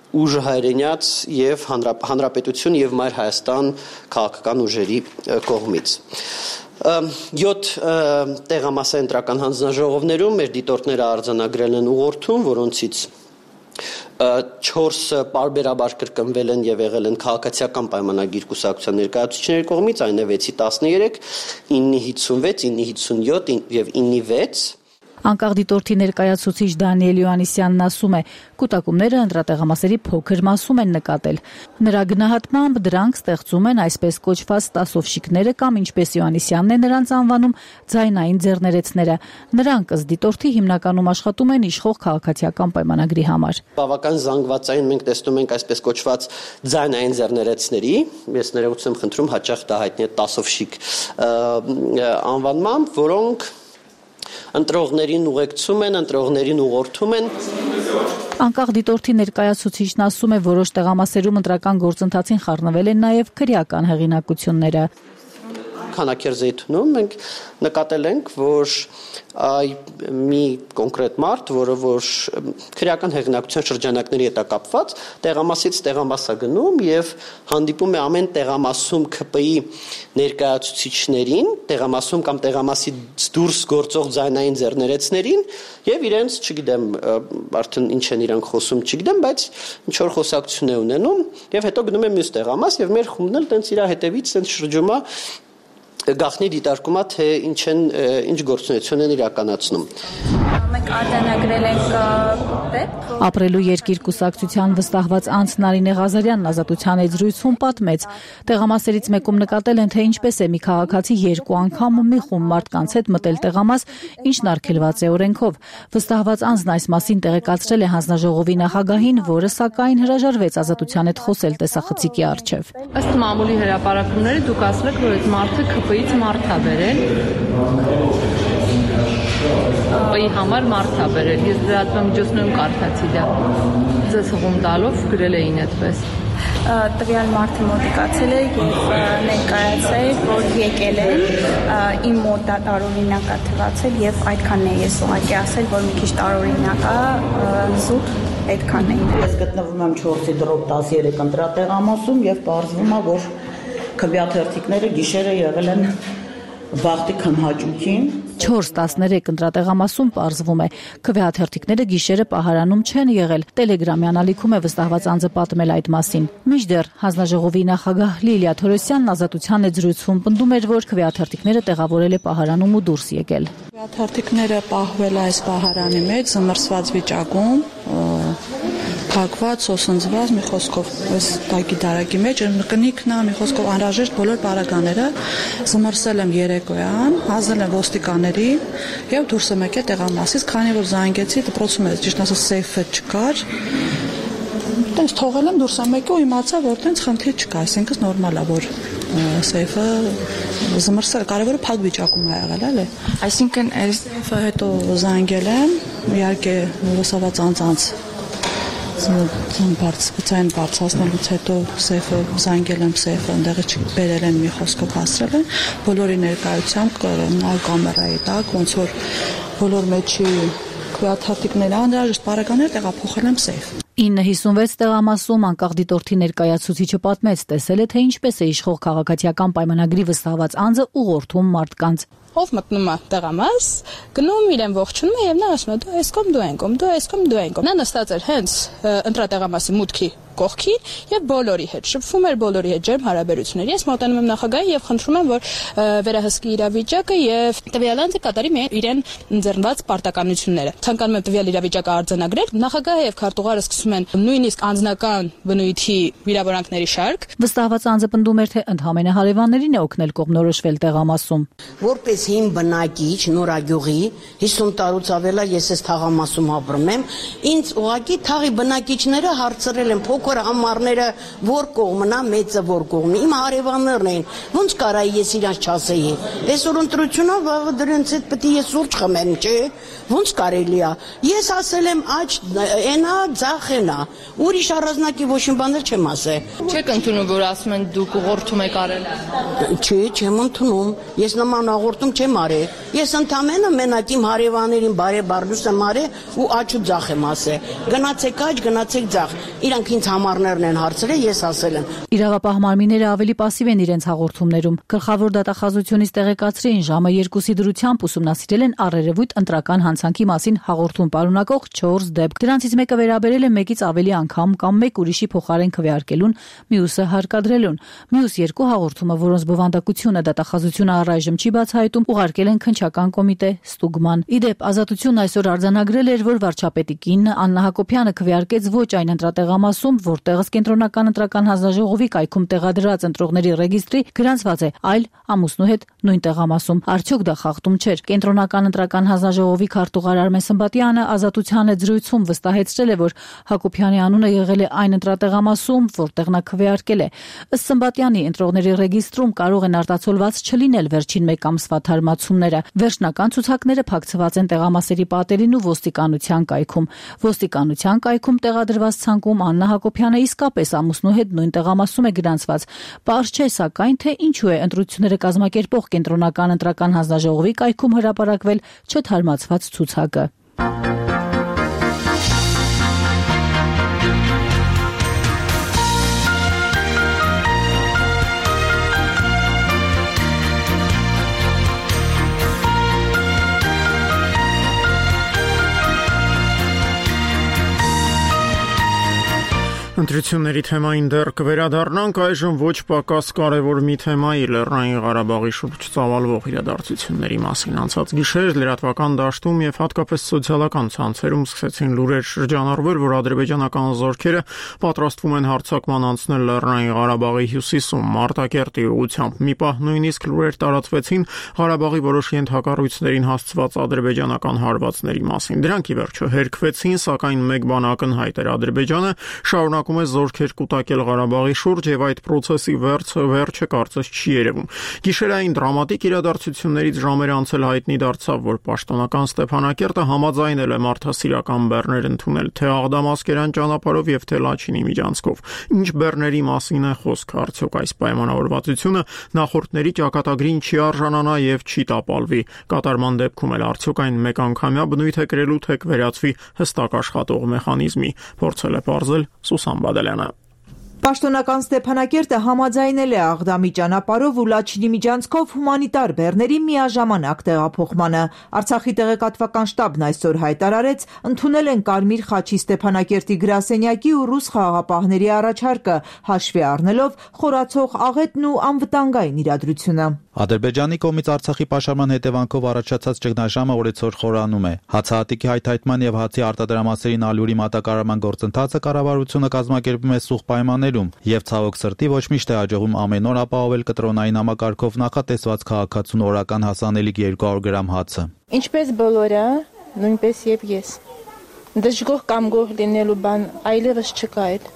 ուժը հայրենյաց եւ հանրապետություն եւ Մայր Հայաստան քաղաքական ուժերի կողմից։ 7 տեղամասային ընտրական հանձնաժողովներում մեր դիտորդները արձանագրել են ուղղորդում, որոնցից 4 պարբերաբար կրկնվել են եւ եղել են քաղաքացիական պայմանագիր կուսակցության ներկայացուցիչների կողմից, այն է 6-ի 13, 9-ի 56, 9-ի 57 եւ 9-ի 6։ Անկախ դիտորդի ներկայացուցիչ Դանիել Յոհաննիսյանն ասում է, կուտակումները ընտրատեղամասերի փոքր մասում են նկատել։ Նրա գնահատմամբ դրանք ստեղծում են այսպես կոչված տասովշիկները կամ ինչպես Յոհաննիսյանն է նրանց անվանում ձայնային ձեռներեցները։ Նրանք ըստ դիտորդի հիմնականում աշխատում են իշխող քաղաքացիական պայմանագրի համար։ Բավական զանգվածային մենք տեսնում ենք այսպես կոչված ձայնային ձեռներեցների, ես ներողություն եմ խնդրում, հաճախ դա հայտնի է տասովշիկ անվանմամբ, որոնք ընտրողներին ուղեկցում են, ընտրողներին ուղղորդում են։ Անկախ դիտորդի ներկայացուցիչն ասում է, որոշ տեղամասերում ընտրական գործընթացին խառնվել են նաև քրեական հեղինակությունները։ Քանաքերզեյթունում մենք նկատել ենք, որ մի կոնկրետ մարդ, որը որ քրեական հեղինակության շրջանակների հետ է կապված, տեղամասից տեղամաս է գնում եւ հանդիպում է ամեն տեղամասում ԿՊ-ի ներկայացուցիչներին, տեղամասում կամ տեղամասից դուրս գործող ձայնային ձեռներեցներին եւ իրենց, չգիտեմ, արդեն ինչ են իրանք խոսում, չգիտեմ, բայց ինչ որ խոսակցություն է ունենում եւ հետո գնում է մյուս տեղամաս եւ մեր խումբն էլ տենց իր հետևից տենց շրջում է գախնի դիտարկումա, թե ինչ գործունեություն են իրականացնում։ Մենք արձանագրել ենք Ապրելու երկիր կուսակցության վստահված անձ Նարինե Ղազարյանն Ազատության եզրույցում պատմեց. տեղամասերից մեկում նկատել են, թե ինչպես է մի քաղաքացի 2 անգամ մի խումբ մարդկանց հետ մտել տեղամաս, ինչն արգելված է օրենքով։ Վստահված անձն այս մասին տեղեկացրել է հանձնաժողովի նախագահին, որը սակայն հրաժարվեց Ազատության հետ խոսել տեսախցիկի առջև։ Ըստ մամուլի հրապարակումների դուք ասել եք, որ այդ մարդը ԿՊ-ից մարդ է բերել։ ԿՊ-ի համար մարդ է բերել։ Ես լրատվամիջոցներում կարդացի դա։ Ձեզ հղում տալով գրել էին այդպես։ Տվյալ մարդը մոտիկացել է եւ ներկայացել, որ եկել են իմ մոտ դա տարօրինակ է թվացել եւ այդքանն է ես ուղղակի ասել, որ մի քիչ տարօրինակ է զուտ այդքանն է։ Ես գտնվում եմ 4-ի դրոպ 13 ընտրատեղամասում եւ պարզվում է, որ քվեաթերթիկները գիշերը եղել են վախտի քնհաճույքին 4-13 ընտրատեղամասում պարզվում է, քվեաթերթիկները գիշերը պահարանում չեն եղել։ Տելեգրամի անալիքում է վստահված անձը պատմել այդ մասին։ Մինչդեռ հանձնաժողովի նախագահ Լիլիա Թորոսյանն Ազատության եզրույցում պնդում էր, որ քվեաթերթիկները տեղավորել է պահարանում ու դուրս եկել։ Քվեաթերթիկները պահվել այս պահարանի մեջ զմռսված վիճակում, փակված, սոսնձված, մի խոսքով, այս տակի դարակի մեջ կնիքն է, մի խոսքով անհրաժեշտ բոլոր պարագաները զմռսել եմ երեկոյան, հանձնել եմ ոստիկաններին եւ դուրս եմ եկել տեղամասից, քանի որ զանգեցի դպրոցում էր, ճիշտ ասած սեյֆը չկար։ Տենց թողել եմ դուրս եմ եկել ու իմացա, որ տենց խնդիր չկա, այսինքն նորմալ է, որ սեյֆը զմռսել, կարևորը փակ վիճակում է եղել, էլի։ Այսինքն այս սեյֆը հետո զանգել եմ, իհարկե լուսաված անձանց բարձրացան բարձրացնելուց հետո սեյֆը զանգել եմ, սեյֆը ընդեղը չբերել են, մի խոսքով հասրել են, բոլորի ներկայությամբ կամերայի տակ, ոնց որ բոլոր մեջի քվեաթերթիկները անհրաժեշտ պարագաներ տեղափոխել եմ սեյֆ։ 956 տեղամասում անկախ դիտորդի ներկայացուցիչը պատմեց, տեսել է, թե ինչպես է իշխող քաղաքացիական պայմանագրի վստահված անձը ուղղորդում մարդկանց։ Ով մտնում է տեղամաս, գնում իրեն ողջունում է եւ նա ասում է՝ դու այս կողմ, դու այն կողմ, դու այս կողմ, դու այն կողմ։ Նա նստած էր հենց ընտրատեղամասի մուտքի կողքին եւ բոլորի հետ շփվում էր, բոլորի հետ ջերմ հարաբերություններ։ Ես մոտենում եմ նախագահին եւ խնդրում եմ, որ վերահսկի իրավիճակը եւ տվյալ անձը կատարի իրեն ընձեռնված պարտականությունները։ Ցանկանում եմ տվյալ իրավիճակը արձանագրել։ Նախագահը եւ քարտուղարը սկսում են նույնիսկ անձնական բնույթի վիրավորանքների շարք։ Վստահված անձը պնդում էր, թե ընդհանրապես հարևաններին է օգնել կողմնորոշվել տեղամասում։ Որպես հին բնակիչ Նորագյուղի 50 տարուց ավել է ես այս թաղամասում ապրում եմ, ինձ ուղղակի թաղի բնակիչները հարցրել են փոքր համարները որ կողմն է, մեծը որ կողմն է։ Իմ հարևաններն են։ Ոնց կարայի ես իրանց չասեի։ Այսօր ընտրությունա վաղը դրանց հետ պետք է ես սուրճ խմեմ, չէ՞։ Ոնց կարելի է։ Ես ասել եմ աճ այնա ձախենա։ Ուրիշ առանձնակի ոչինչ բաներ չեմ ասել։ Չեք ընդունում, որ ասում են դուք ուղղորդում եք արել։ Չէ, չեմ ընդունում։ Ես նման աղորդում շփում չեմ արել։ Ես ընդամենը մենակ իմ հարևաններին բարեբարդուս եմ արել ու աչու ձախ եմ ասել։ Գնացեք աջ, գնացեք ձախ։ Իրանք ինձ համարներն են հարցրել, ես ասել եմ։ Իրավապահ մարմինները ավելի պասիվ են իրենց հաղորդումներում։ Գլխավոր դատախազությունից տեղեկացրին ժամը 2-ի դրությամբ ուսումնասիրել են առերևույթ ընտրական հանցանքի մասին հաղորդում պարունակող 4 դեպք։ Դրանցից մեկը վերաբերել է մեկից ավելի անգամ կամ մեկ ուրիշի փոխարեն քվեարկելուն, մյուսը հարկադրելուն։ Մյուս 2 հաղորդումը, որոնց բովանդակությունը դատախազությունը առայժմ չի բացահայտում, ուղարկել են քննչական կոմիտե ստուգման։ Իդեպ Ազատությունն այսօր արձանագրել էր, որ վարչապետի կինը Աննա Հակոբյանը քվեարկեց ոչ այն ընտրատեղամասում, որտեղս կենտրոնական ընտրական հանձնաժողովի կայքում տեղադրած ընտրողների ռեգիստրի գրանցված է, այլ ամուսնու հետ նույն տեղամասում։ Արդյոք դա խախտում չէր։ Կենտրոնական ընտրական հանձնաժողովի քարտուղար Արմեն Սմբատյանը Ազատության հետ զրույցում վստահեցրել է, որ Հակոբյանի անունը եղել է այն ընտրատեղամասում, որտեղ նա քվեարկել է։ Ըստ Սմբատյանի, ընտրողների ռեգիստրում կարող են արտացոլված չլինել վերջին մեկ ամսվա թարմացումները։ Վերջնական ցուցակները փակցված են տեղամասերի պատերին ու ոստիկանության կայքում։ Ոստիկանության կայքում տեղադրված ցանկում Աննա Հակոբյանը իսկապես ամուսնու հետ նույն տեղամասում է գրանցված։ Պարզ չէ, սակայն, թե ինչու է ընտրությունները կազմակերպող կենտրոնական ընտրական հանձնաժողովի կայքում հրապարակվել չթարմացված ցուցակը։ Ընտրությունների թեմային դեռ կվերադառնանք, այժմ ոչ պակաս կարևոր մի թեմայի Լեռնային Ղարաբաղի շուրջ ծավալվող իրադարձությունների մասին։ Անցած գիշեր լրատվական դաշտում եւ հատկապես սոցիալական ցանցերում սկսեցին լուրեր շրջանառվել, որ ադրբեջանական զորքերը պատրաստվում են հարձակման անցնել Լեռնային Ղարաբաղի հյուսիսում Մարտակերտի ուղղությամբ։ Մի պահ նույնիսկ լուրեր տարածվեցին Ղարաբաղի որոշ ենթակառույցներին հասցված ադրբեջանական հարվածների մասին։ Դրանք ի վերջո հերքվեցին, սակայն մեկ բան ակնհայտ էր՝ Ադրբեջանը շարունակում է զորքեր կուտակել Ղարաբաղի շուրջ եւ այդ process-ի վերջը կարծես չի երևում։ Գիշերային դրամատիկ իրադարձություններից ժամեր անցել հայտնի դարձավ, որ պաշտոնական Ստեփանակերտը համաձայնել է մարդասիրական բեռներ ընդունել թե Աղդամասկերան ճանապարհով եւ թե Լաչինի միջանցքով։ Ինչ բեռների մասին է խոսքը, արդյոք այս պայմանավորվածությունը նախորդների ճակատագրին չի արժանանա եւ չի տապալվի։ Կատարման դեպքում էլ արդյոք այն մեկ անգամյա բնույթ է կրելու, թե կվերածվի հստակ աշխատող մեխանիզմի, փորձել է պարզել Սուսան Բադալյանը։ Պաշտոնական Ստեփանակերտը համաձայնել է Աղդամի ճանապարհով ու Լաչինի միջանցքով հումանիտար բեռների միաժամանակ տեղափոխմանը։ Արցախի տեղեկատվական շտաբն այսօր հայտարարեց, ընդունել են Կարմիր խաչի Ստեփանակերտի գրասենյակի ու ռուս խաղաղապահների առաջարկը, հաշվի առնելով խորացող աղետն ու անվտանգային իրադրությունը։ Ադրբեջանի կողմից Արցախի պաշարման հետևանքով առաջացած ճգնաժամը օրեցօր խորանում է։ Հացահատիկի հայթայթման եւ հացի արտադրամասերին ալյուրի մատակարարման գործընթացը կառավարությունը կազմակերպում է սուղ պայմաններում եւ ցավոք սրտի ոչ միշտ է հաջողում ամեն օր ապահովել կտրոնային համակարգով նախատեսված քաղաքացուն օրական հասանելիք 200 գրամ հացը։ Ինչպես բոլորը, նույնպես եւ ես։ Դժգոհ կամ գոհ լինելու բան այլևս չկա այլ։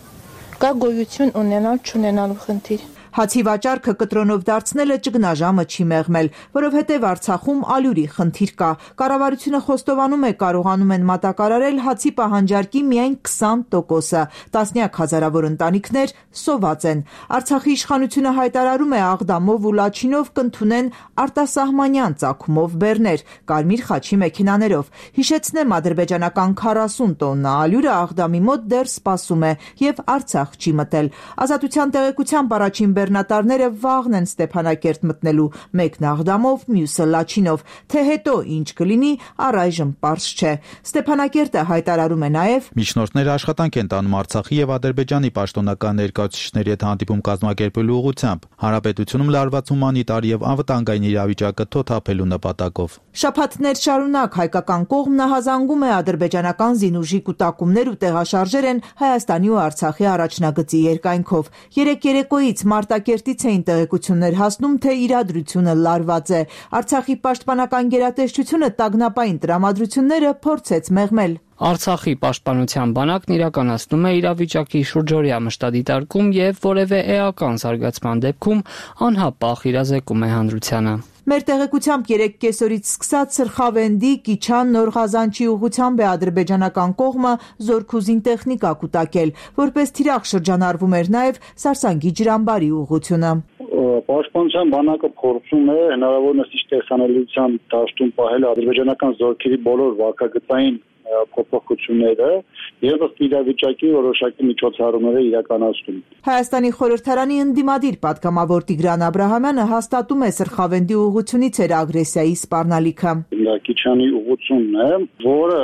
Կա գոյություն ունենալ չունենալու խնդիր։ Հացի վաճառքը կտրոնով դարձնելը ճգնաժամը չի մեղմել, որովհետև Արցախում ալյուրի խնդիր կա։ Կառավարությունը խոստովանում է, կարողանում են մատակարարել հացի պահանջարկի միայն 20%-ը։ Տասնյակ հազարավոր ընտանիքներ սոված են։ Արցախի իշխանությունը հայտարարում է Աղդամով ու Լաչինով կընդունեն արտասահմանյան ծագումով բեռներ, Կարմիր խաչի մեքենաներով։ Հիշեցնեմ, ադրբեջանական 40 տոննա ալյուրը Աղդամի մոտ դեռ սպասում է եւ Արցախ չի մտել։ Ազատության տեղեկությամբ առաջին բեռնատարները վաղն են Ստեփանակերտ մտնելու, մեկն Աղդամով, մյուսը Լաչինով, թե հետո ինչ կլինի, առայժմ պարզ չէ։ Ստեփանակերտը հայտարարում է նաև միջնորդները աշխատանք են տանում Արցախի եւ Ադրբեջանի պաշտոնական ներկայացուցիչների հետ հանդիպում կազմակերպելու ուղղությամբ, հանրապետությունում լարված հումանիտար եւ անվտանգային իրավիճակը թոթափելու նպատակով։ Շաբաթներ շարունակ հայկական կողմն ահազանգում է ադրբեջանական զինուժի կուտակումներ ու տեղաշարժեր են Հայաստանի ու Արցախի առաջնագծի երկայնքով։ Երեք երեկոյից Մարտակերտից էին տեղեկություններ հասնում, թե իրադրությունը լարված է։ Արցախի պաշտպանական գերատեսչությունը տագնապային տրամադրությունները փորձեց մեղմել։ Արցախի պաշտպանության բանակն իրականացնում է իրավիճակի շուրջօրյա մշտադիտարկում եւ որևէ էական զարգացման դեպքում անհապաղ իրազեկում է հանրությանը։ Մեր տեղեկությամբ 3 կեսօրից սկսած Սրխավենդի, Կիչան, Նորղազանչի ուղղությամբ է ադրբեջանական կողմը զորքուզին տեխնիկա կուտակել, որպես թիրախ շրջանառվում էր նաև Սարսանգի ջրամբարի ուղղությունը։ Պաշտպանության բանակը փորձում է հնարավորինս ինչ տեսանելիության դաշտում պահել ադրբեջանական զորքերի բոլոր վարկագծային փոփոխությունները եւ ըստ իրավիճակի որոշակի միջոցառումներ է իրականացնում։ Հայաստանի խորհրդարանի ընդդիմադիր պատգամավոր Տիգրան Աբրահամյանը հաստատում է Սրխավենդի ուղղությունից էր ագրեսիայի սպառնալիքը։ Դա Քիչանի ուղղությունն է, որը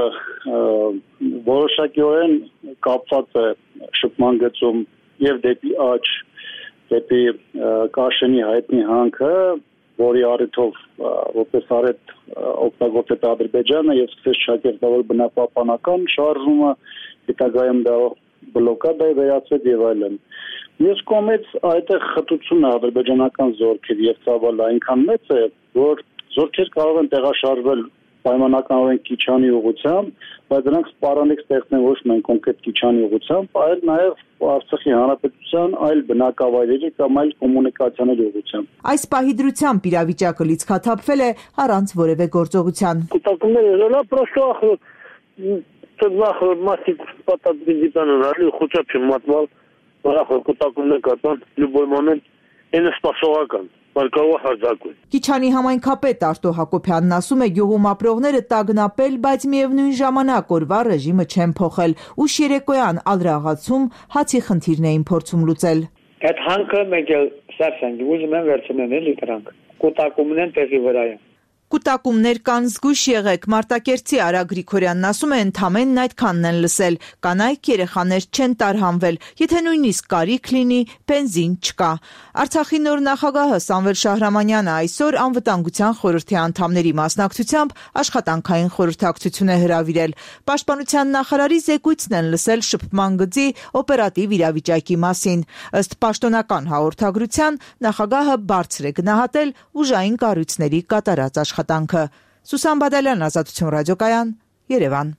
որոշակիորեն կապված է շփման գծում եւ դեպի աճ, դեպի Կաշենի հայտնի հանքը, որի առիթով որպես արետ օգտագործեց Ադրբեջանը եւ սկսեց շակերտավոր բնապահպանական շարժումը, հետագայում դա բլոկադա է վերածվել եւ այլն։ Մյուս կողմից այդտեղ խտությունը ադրբեջանական զորքերի եւ ծավալը այնքան մեծ է, որ զորքեր կարող են տեղաշարժվել պայմանականորեն Քիչանի ուղղությամբ, բայց դրանք սպառանլիք ստեղծեն ոչ միայն կոնկրետ Քիչանի ուղղությամբ, այլ նաեւ Արցախի հանրապետության այլ բնակավայրերի կամ այլ կոմունիկացիաների ուղղությամբ։ Այս պահի դրությամբ իրավիճակը լիցքաթափվել է առանց որևէ գործողության։ Կուտակումները ելա պրոստո նախորդ մասի պատած դիպանալի խոչա չմատվալ, նախորդ կուտակումներ կատան լյուբոյ մոմենտ ինը սպասողական։ Քիչանի համայնքապետ Արտո Հակոբյանն ասում է գյուղում ապրողները տագնապել, բայց միևնույն ժամանակ օրվա ռեժիմը չեն փոխել, ուշ երեկոյան Ալրաղացում հացի խնդիրն էին փորձում լուծել։ Այդ հանքը մենք էլ սարսանք, ուզում են վերցնել էլի դրանք։ Կուտակումն են տեղի վրա են։ Կուտակումներ կան, զգույշ եղեք, Մարտակերտցի Արա Գրիգորյանն ասում է ընդամենն այդքանն են լսել, կանայք երեխաներ չեն տարհանվել, եթե նույնիսկ կարիք լինի, բենզին չկա։ Արցախի նոր նախագահը Սամվել Շահրամանյանը այսօր անվտանգության խորհրդի անդամների մասնակցությամբ աշխատանքային խորհրդակցություն է հրավիրել։ Պաշտպանության նախարարի զեկույցն են լսել շփման գծի օպերատիվ իրավիճակի մասին։ Ըստ պաշտոնական հաղորդագրության նախագահը բարձր է գնահատել ուժային կառույցների կատարած աշխատանքը։ Սուսան Բադալյան, Ազատություն ռադիոկայան, Երևան։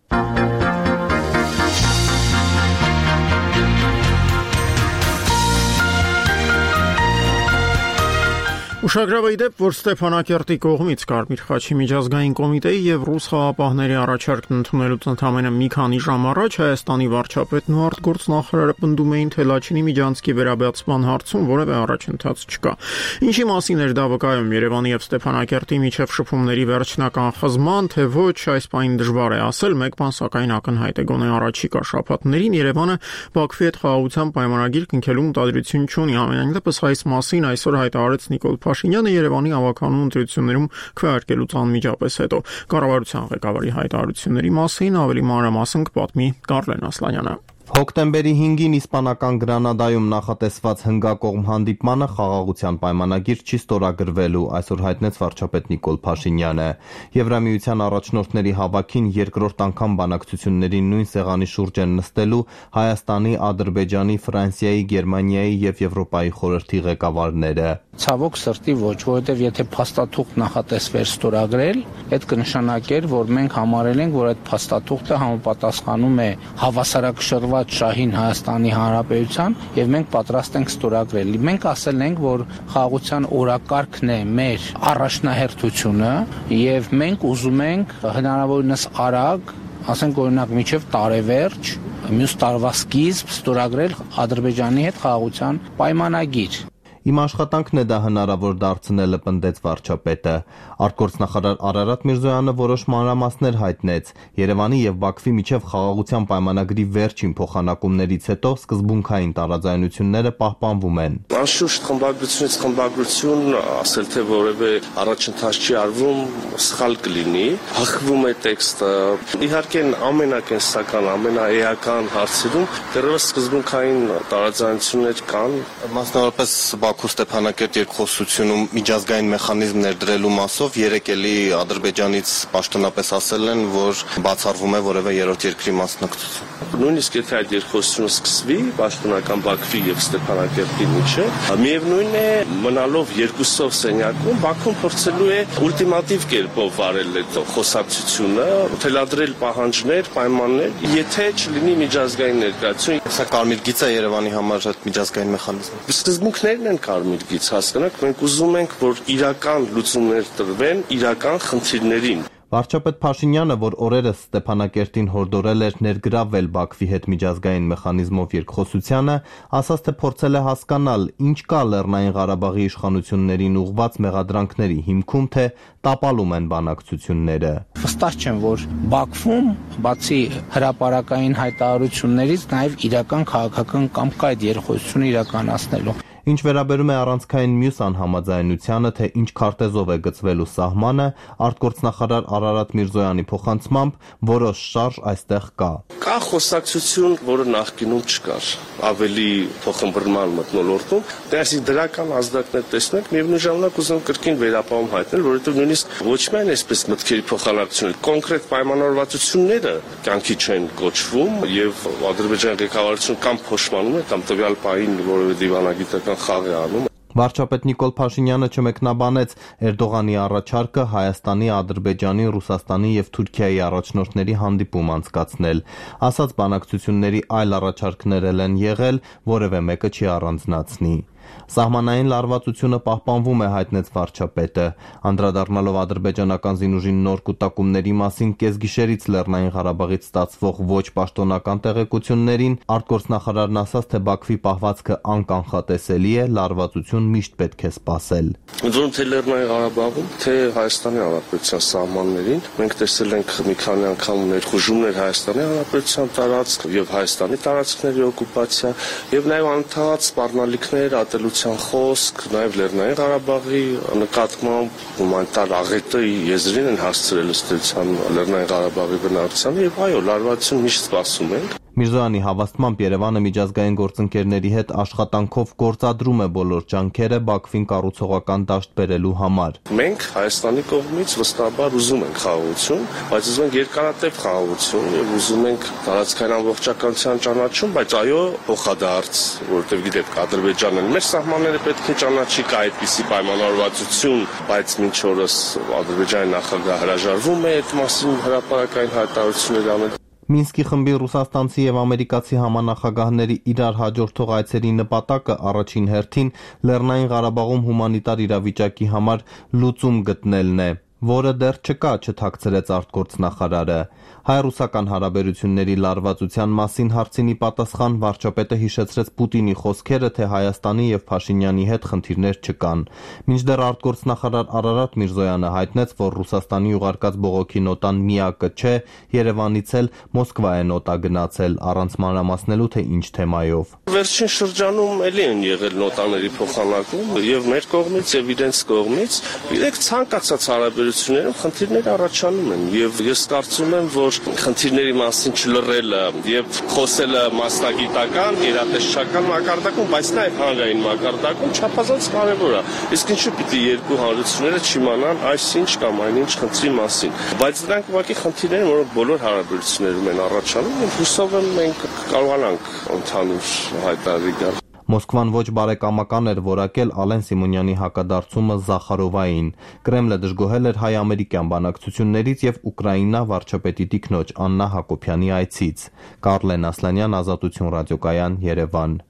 Ուշագրավ է դեպ, որ Ստեփանակերտի կողմից Կարմիր խաչի միջազգային կոմիտեի եւ ռուս խաղապահների առաջարկն ընդունելուց ընդամենը մի քանի ժամ առաջ Հայաստանի վարչապետն ու արտգործնախարարը պնդում էին, թե Լաչինի միջանցքի վերաբացման հարցում որևէ առաջընթաց չկա։ Ինչի մասին էր դա վկայում Երևանի եւ Ստեփանակերտի միջև շփումների վերջնական խզման, թե ոչ, այս պահին դժվար է ասել, մեկ բան սակայն ակնհայտ է, գոնե առաջիկա շաբաթներին Երևանը Բաքվի հետ խաղաղության պայմանագիր կնքելու մտադրություն չունի։ Ամենայն դեպս այս մասին այսօր հայտարարեց Նիկոլ Փաշինյանը Երևանի ավականու ընտրություններում քվեարկելուց անմիջապես հետո։ Կառավարության ղեկավարի հայտարարությունների մասին ավելի մանրամասն կպատմի Կարլեն Ասլանյանը։ Հոկտեմբերի 5-ին իսպանական Գրանադայում նախատեսված հնգակողմ հանդիպմանը խաղաղության պայմանագիր չի ստորագրվելու, այսօր հայտնեց վարչապետ Նիկոլ Փաշինյանը։ Եվրամիության առաջնորդների հավաքին երկրորդ անգամ բանակցությունների նույն սեղանի շուրջ են նստելու Հայաստանի, Ադրբեջանի, Ֆրանսիայի, Գերմանիայի եւ Եվրոպայի խորհրդի ղեկավարները։ Ցավոք սրտի ոչ, որովհետև եթե փաստաթուղթ նախատեսվեր ստորագրել, այդ կնշանակեր, որ մենք համարել ենք, որ այդ փաստաթուղթը համապատասխանում է հավասարակշռված շահին Հայաստանի Հանրապետության եւ մենք պատրաստ ենք ստորագրել։ Մենք ասել ենք, որ խաղաղության օրակարգն է մեր առաջնահերթությունը եւ մենք ուզում ենք հնարավորինս արագ, ասենք օրինակ մինչեւ տարեվերջ, մյուս տարվա սկիզբ ստորագրել Ադրբեջանի հետ խաղաղության պայմանագիր։ Իմ աշխատանքն է դա հնարավոր դարձնելը, պնդեց վարչապետը։ Արտգործնախարար Արարատ Միրզոյանը որոշ մանրամասներ հայտնեց։ Երևանի եւ Բաքվի միջև խաղաղության պայմանագրի վերջին փոխանակումներից հետո սկզբունքային տարաձայնությունները պահպանվում են։ Անշուշտ խմբագրությունից խմբագրություն ասել թե որևէ առաջընթաց չի արվում, սխալ կլինի։ Հախվում է տեքստը։ Իհարկե ամենակենսական, ամենաէական հարցերում դեռևս սկզբունքային տարաձայնություններ կան, մասնավորապես Բաքու Ստեփանակերտ երկխոսությունում միջազգային մեխանիզմ ներդրելու մասով երեկ էլի Ադրբեջանից պաշտոնապես ասել են, որ բացառվում է որևէ երրորդ երկրի մասնակցություն։ Նույնիսկ եթե այդ երկխոսությունը սկսվի պաշտոնական Բաքվի եւ Ստեփանակերտի միջեւ, միևնույն է մնալով երկուսով սենյակում Բաքուն փորձելու է ուլտիմատիվ կերպով վարել այդ խոսակցությունը, թելադրել պահանջներ, պայմաններ, եթե չլինի միջազգային ներկայություն։ Սա կարմիր գիծ է Երևանի համար այդ միջազգային մեխանիզմը։ Սկզբունքներն են կարմիր գիծ, հասկանաք, մենք ուզում ենք, որ իրական լուծումներ տրվեն իրական խնդիրներին։ Վարչապետ Փաշինյանը, որ օրերս Ստեփանակերտին հորդորել էր ներգրավվել Բաքվի հետ միջազգային մեխանիզմով երկխոսությանը, ասաց, թե փորձել է հասկանալ, ինչ կա Լեռնային Ղարաբաղի իշխանություններին ուղղված մեղադրանքների հիմքում, թե տապալում են բանակցությունները։ Վստահ չեմ, որ Բաքվում, բացի հրապարակային հայտարարություններից, նաև իրական քաղաքական կամք կա այդ երկխոսությունը իրականացնելու։ Ինչ վերաբերում է առանցքային մյուս անհամաձայնությանը, թե ինչ քարտեզով է գծվելու սահմանը, արտգործնախարար Արարատ Միրզոյանի փոխանցմամբ որոշ շարժ այստեղ կա։ Կա խոսակցություն, որը նախկինում չկար, ավելի փոխըմբռնման մթնոլորտում, այսինքն դրական ազդակներ տեսնենք, միևնույն ժամանակ ուզում կրկին վերապահում հայտնել, որովհետև նույնիսկ ոչ միայն այսպես մտքերի փոխանակություն, կոնկրետ պայմանավորվածությունները կյանքի չեն կոչվում եւ Ադրբեջանի ղեկավարությունը կամ փոշմանում է, կամ տվյալ պահին որևէ դիվանագիտական խաղ է անում։ Վարչապետ Նիկոլ Փաշինյանը չմեկնաբանեց Էրդողանի առաջարկը Հայաստանի, Ադրբեջանի, Ռուսաստանի եւ Թուրքիայի առաջնորդների հանդիպում անցկացնել։ Ասաց, բանակցությունների այլ առաջարկներ են եղել, որևէ մեկը չի առանձնացնի։ Սահմանային լարվածությունը պահպանվում է, հայտնեց վարչապետը, անդրադառնալով ադրբեջանական զինուժի նոր կուտակումների մասին կեսգիշերից Լեռնային Ղարաբաղից ստացվող ոչ պաշտոնական տեղեկություններին, արտգործնախարարն ասաց, թե Բաքվի պահվածքը անկանխատեսելի է, լարվածություն միշտ պետք է սպասել։ Ընտրում թե Լեռնային Ղարաբաղում, թե Հայաստանի Հանրապետության սահմաններին մենք տեսել ենք մի քանի անգամ ներխուժումներ Հայաստանի Հանրապետության տարածք եւ Հայաստանի տարածքների օկուպացիա եւ նաեւ անընդհատ սպառնալիքներ, ատելության խոսք, նաեւ Լեռնային Ղարաբաղի նկատմամբ հումանիտար աղետը եզրին են հասցրել ըստեյության Լեռնային Ղարաբաղի բնակչությանը եւ այո, լարվածություն միշտ սպասում ենք։ Միրզոյանի հավաստմամբ Երևանը միջազգային գործընկերների հետ աշխատանքով գործադրում է բոլոր ջանքերը Բաքվին կառուցողական դաշտ բերելու համար։ Մենք Հայաստանի կողմից վստահաբար ուզում ենք խաղաղություն, բայց ուզում ենք երկարատև խաղաղություն եւ ուզում ենք տարածքային ամբողջականության ճանաչում, բայց այո, փոխադարձ, որովհետեւ գիտեք, Ադրբեջանն մեր սահմանները պետք է ճանաչի, կա այդպիսի պայմանավորվածություն, բայց մինչ օրս Ադրբեջանի նախագահը հրաժարվում է այդ մասին հրապարակային հայտարարություններ անել։ Մինսկի խմբի ռուսաստանցի եւ ամերիկացի համանախագահների իրար հաջորդող այցերի նպատակը առաջին հերթին Լեռնային Ղարաբաղում հումանիտար իրավիճակի համար լուծում գտնելն է, որը դեռ չկա, չթաքցրեց արտգործնախարարը։ Հայ-ռուսական հարաբերությունների լարվածության մասին հարցինի պատասխան վարչապետը հիշեցրեց Պուտինի խոսքերը, թե Հայաստանի եւ Փաշինյանի հետ խնդիրներ չկան։ Մինչդեռ արտգործնախարար Արարատ Միրզոյանը հայտնեց, որ Ռուսաստանի ուղարկած բողոքի նոտան միակը չէ, Երևանից էլ Մոսկվա է նոտա գնացել, առանց մանրամասնելու, թե ինչ թեմայով։ Վերջին շրջանում էլի են եղել նոտաների փոխանակում եւ մեր կողմից եւ իրենց կողմից։ Իրենք ցանկացած հարաբերություններում խնդիրներ առաջանում են եւ ես կարծում եմ, որ խնդիրների մասին չլռելը եւ խոսելը մասնագիտական, գերատեսչական մակարդակում, բայց նաեւ հանրային մակարդակում չափազանց կարեւոր է։ Իսկ ինչու պիտի երկու հանրությունները չիմանան այսինչ կամ այնինչ խնդրի մասին։ Բայց դրանք ուղղակի խնդիրներ են, որոնք բոլոր հարաբերություններում են առաջանում եւ հուսով եմ մենք կարողանանք ընդհանուր հայտարարի գալ։ Մոսկվան ոչ բարեկամական էր որակել Ալեն Սիմոնյանի հակադարձումը Զախարովային։ Կրեմլը դժգոհել էր հայ-ամերիկյան բանակցություններից եւ Ուկրաինա վարչապետի տիկնոջ Աննա Հակոբյանի այցից։ Կարլեն Ասլանյան, Ազատություն ռադիոկայան, Երևան։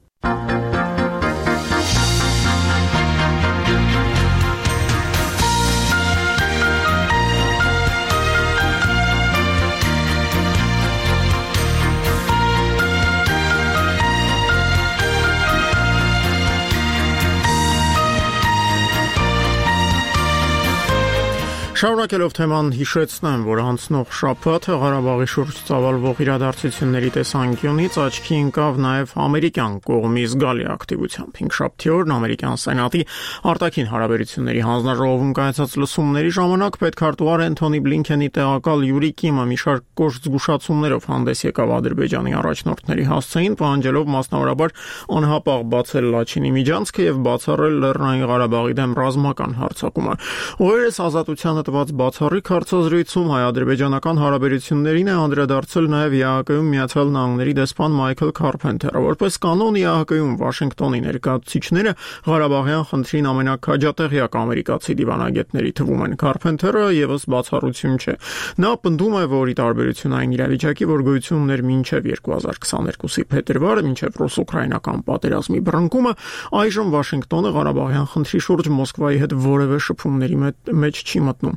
Շարունակելով թեման հիշեցնեմ, որ անցնող շաբաթը Ղարաբաղի շուրջ ծավալվող իրադարձությունների տեսանկյունից աչքի ընկավ նաև ամերիկյան կողմի զգալի ակտիվությամբ։ Հինգշաբթի օրն ամերիկյան սենատի արտաքին հարաբերությունների հանձնաժողովում կայացած լսումների ժամանակ պետքարտուղար Էնթոնի Բլինքենի տեղակալ Յուրի Կիմը մի շարք կոշտ զգուշացումներով հանդես եկավ Ադրբեջանի առաջնորդների հասցեին, պահանջելով մասնավորաբար անհապաղ բացել Լաչինի միջանցքը եւ բացառել Լեռնային Ղարաբաղի դեմ ռազմական հարձակումը։ Օրերս Ազատությանը տված բացառիկ հարցազրույցում հայ-ադրբեջանական հարաբերություններին է անդրադարձել նաև ԵԱՀԿ-ում Միացյալ Նահանգների դեսպան Մայքլ Քարփենթերը։ Որպես կանոն ԵԱՀԿ-ում Վաշինգտոնի ներկայացուցիչները Ղարաբաղյան խնդրին ամենակաջատեղյակ ամերիկացի դիվանագետների թվում են։ Քարփենթերը եւս բացառություն չէ։ Նա պնդում է, որ ի տարբերություն այն իրավիճակի, որ գոյություն ուներ մինչև 2022-ի փետրվարը, մինչև ռուս-ուկրաինական պատերազմի բռնկումը, այժմ Վաշինգտոնը Ղարաբաղյան խնդրի շուրջ Մոսկվայի հետ որևէ շփումների մեջ չի մտնում։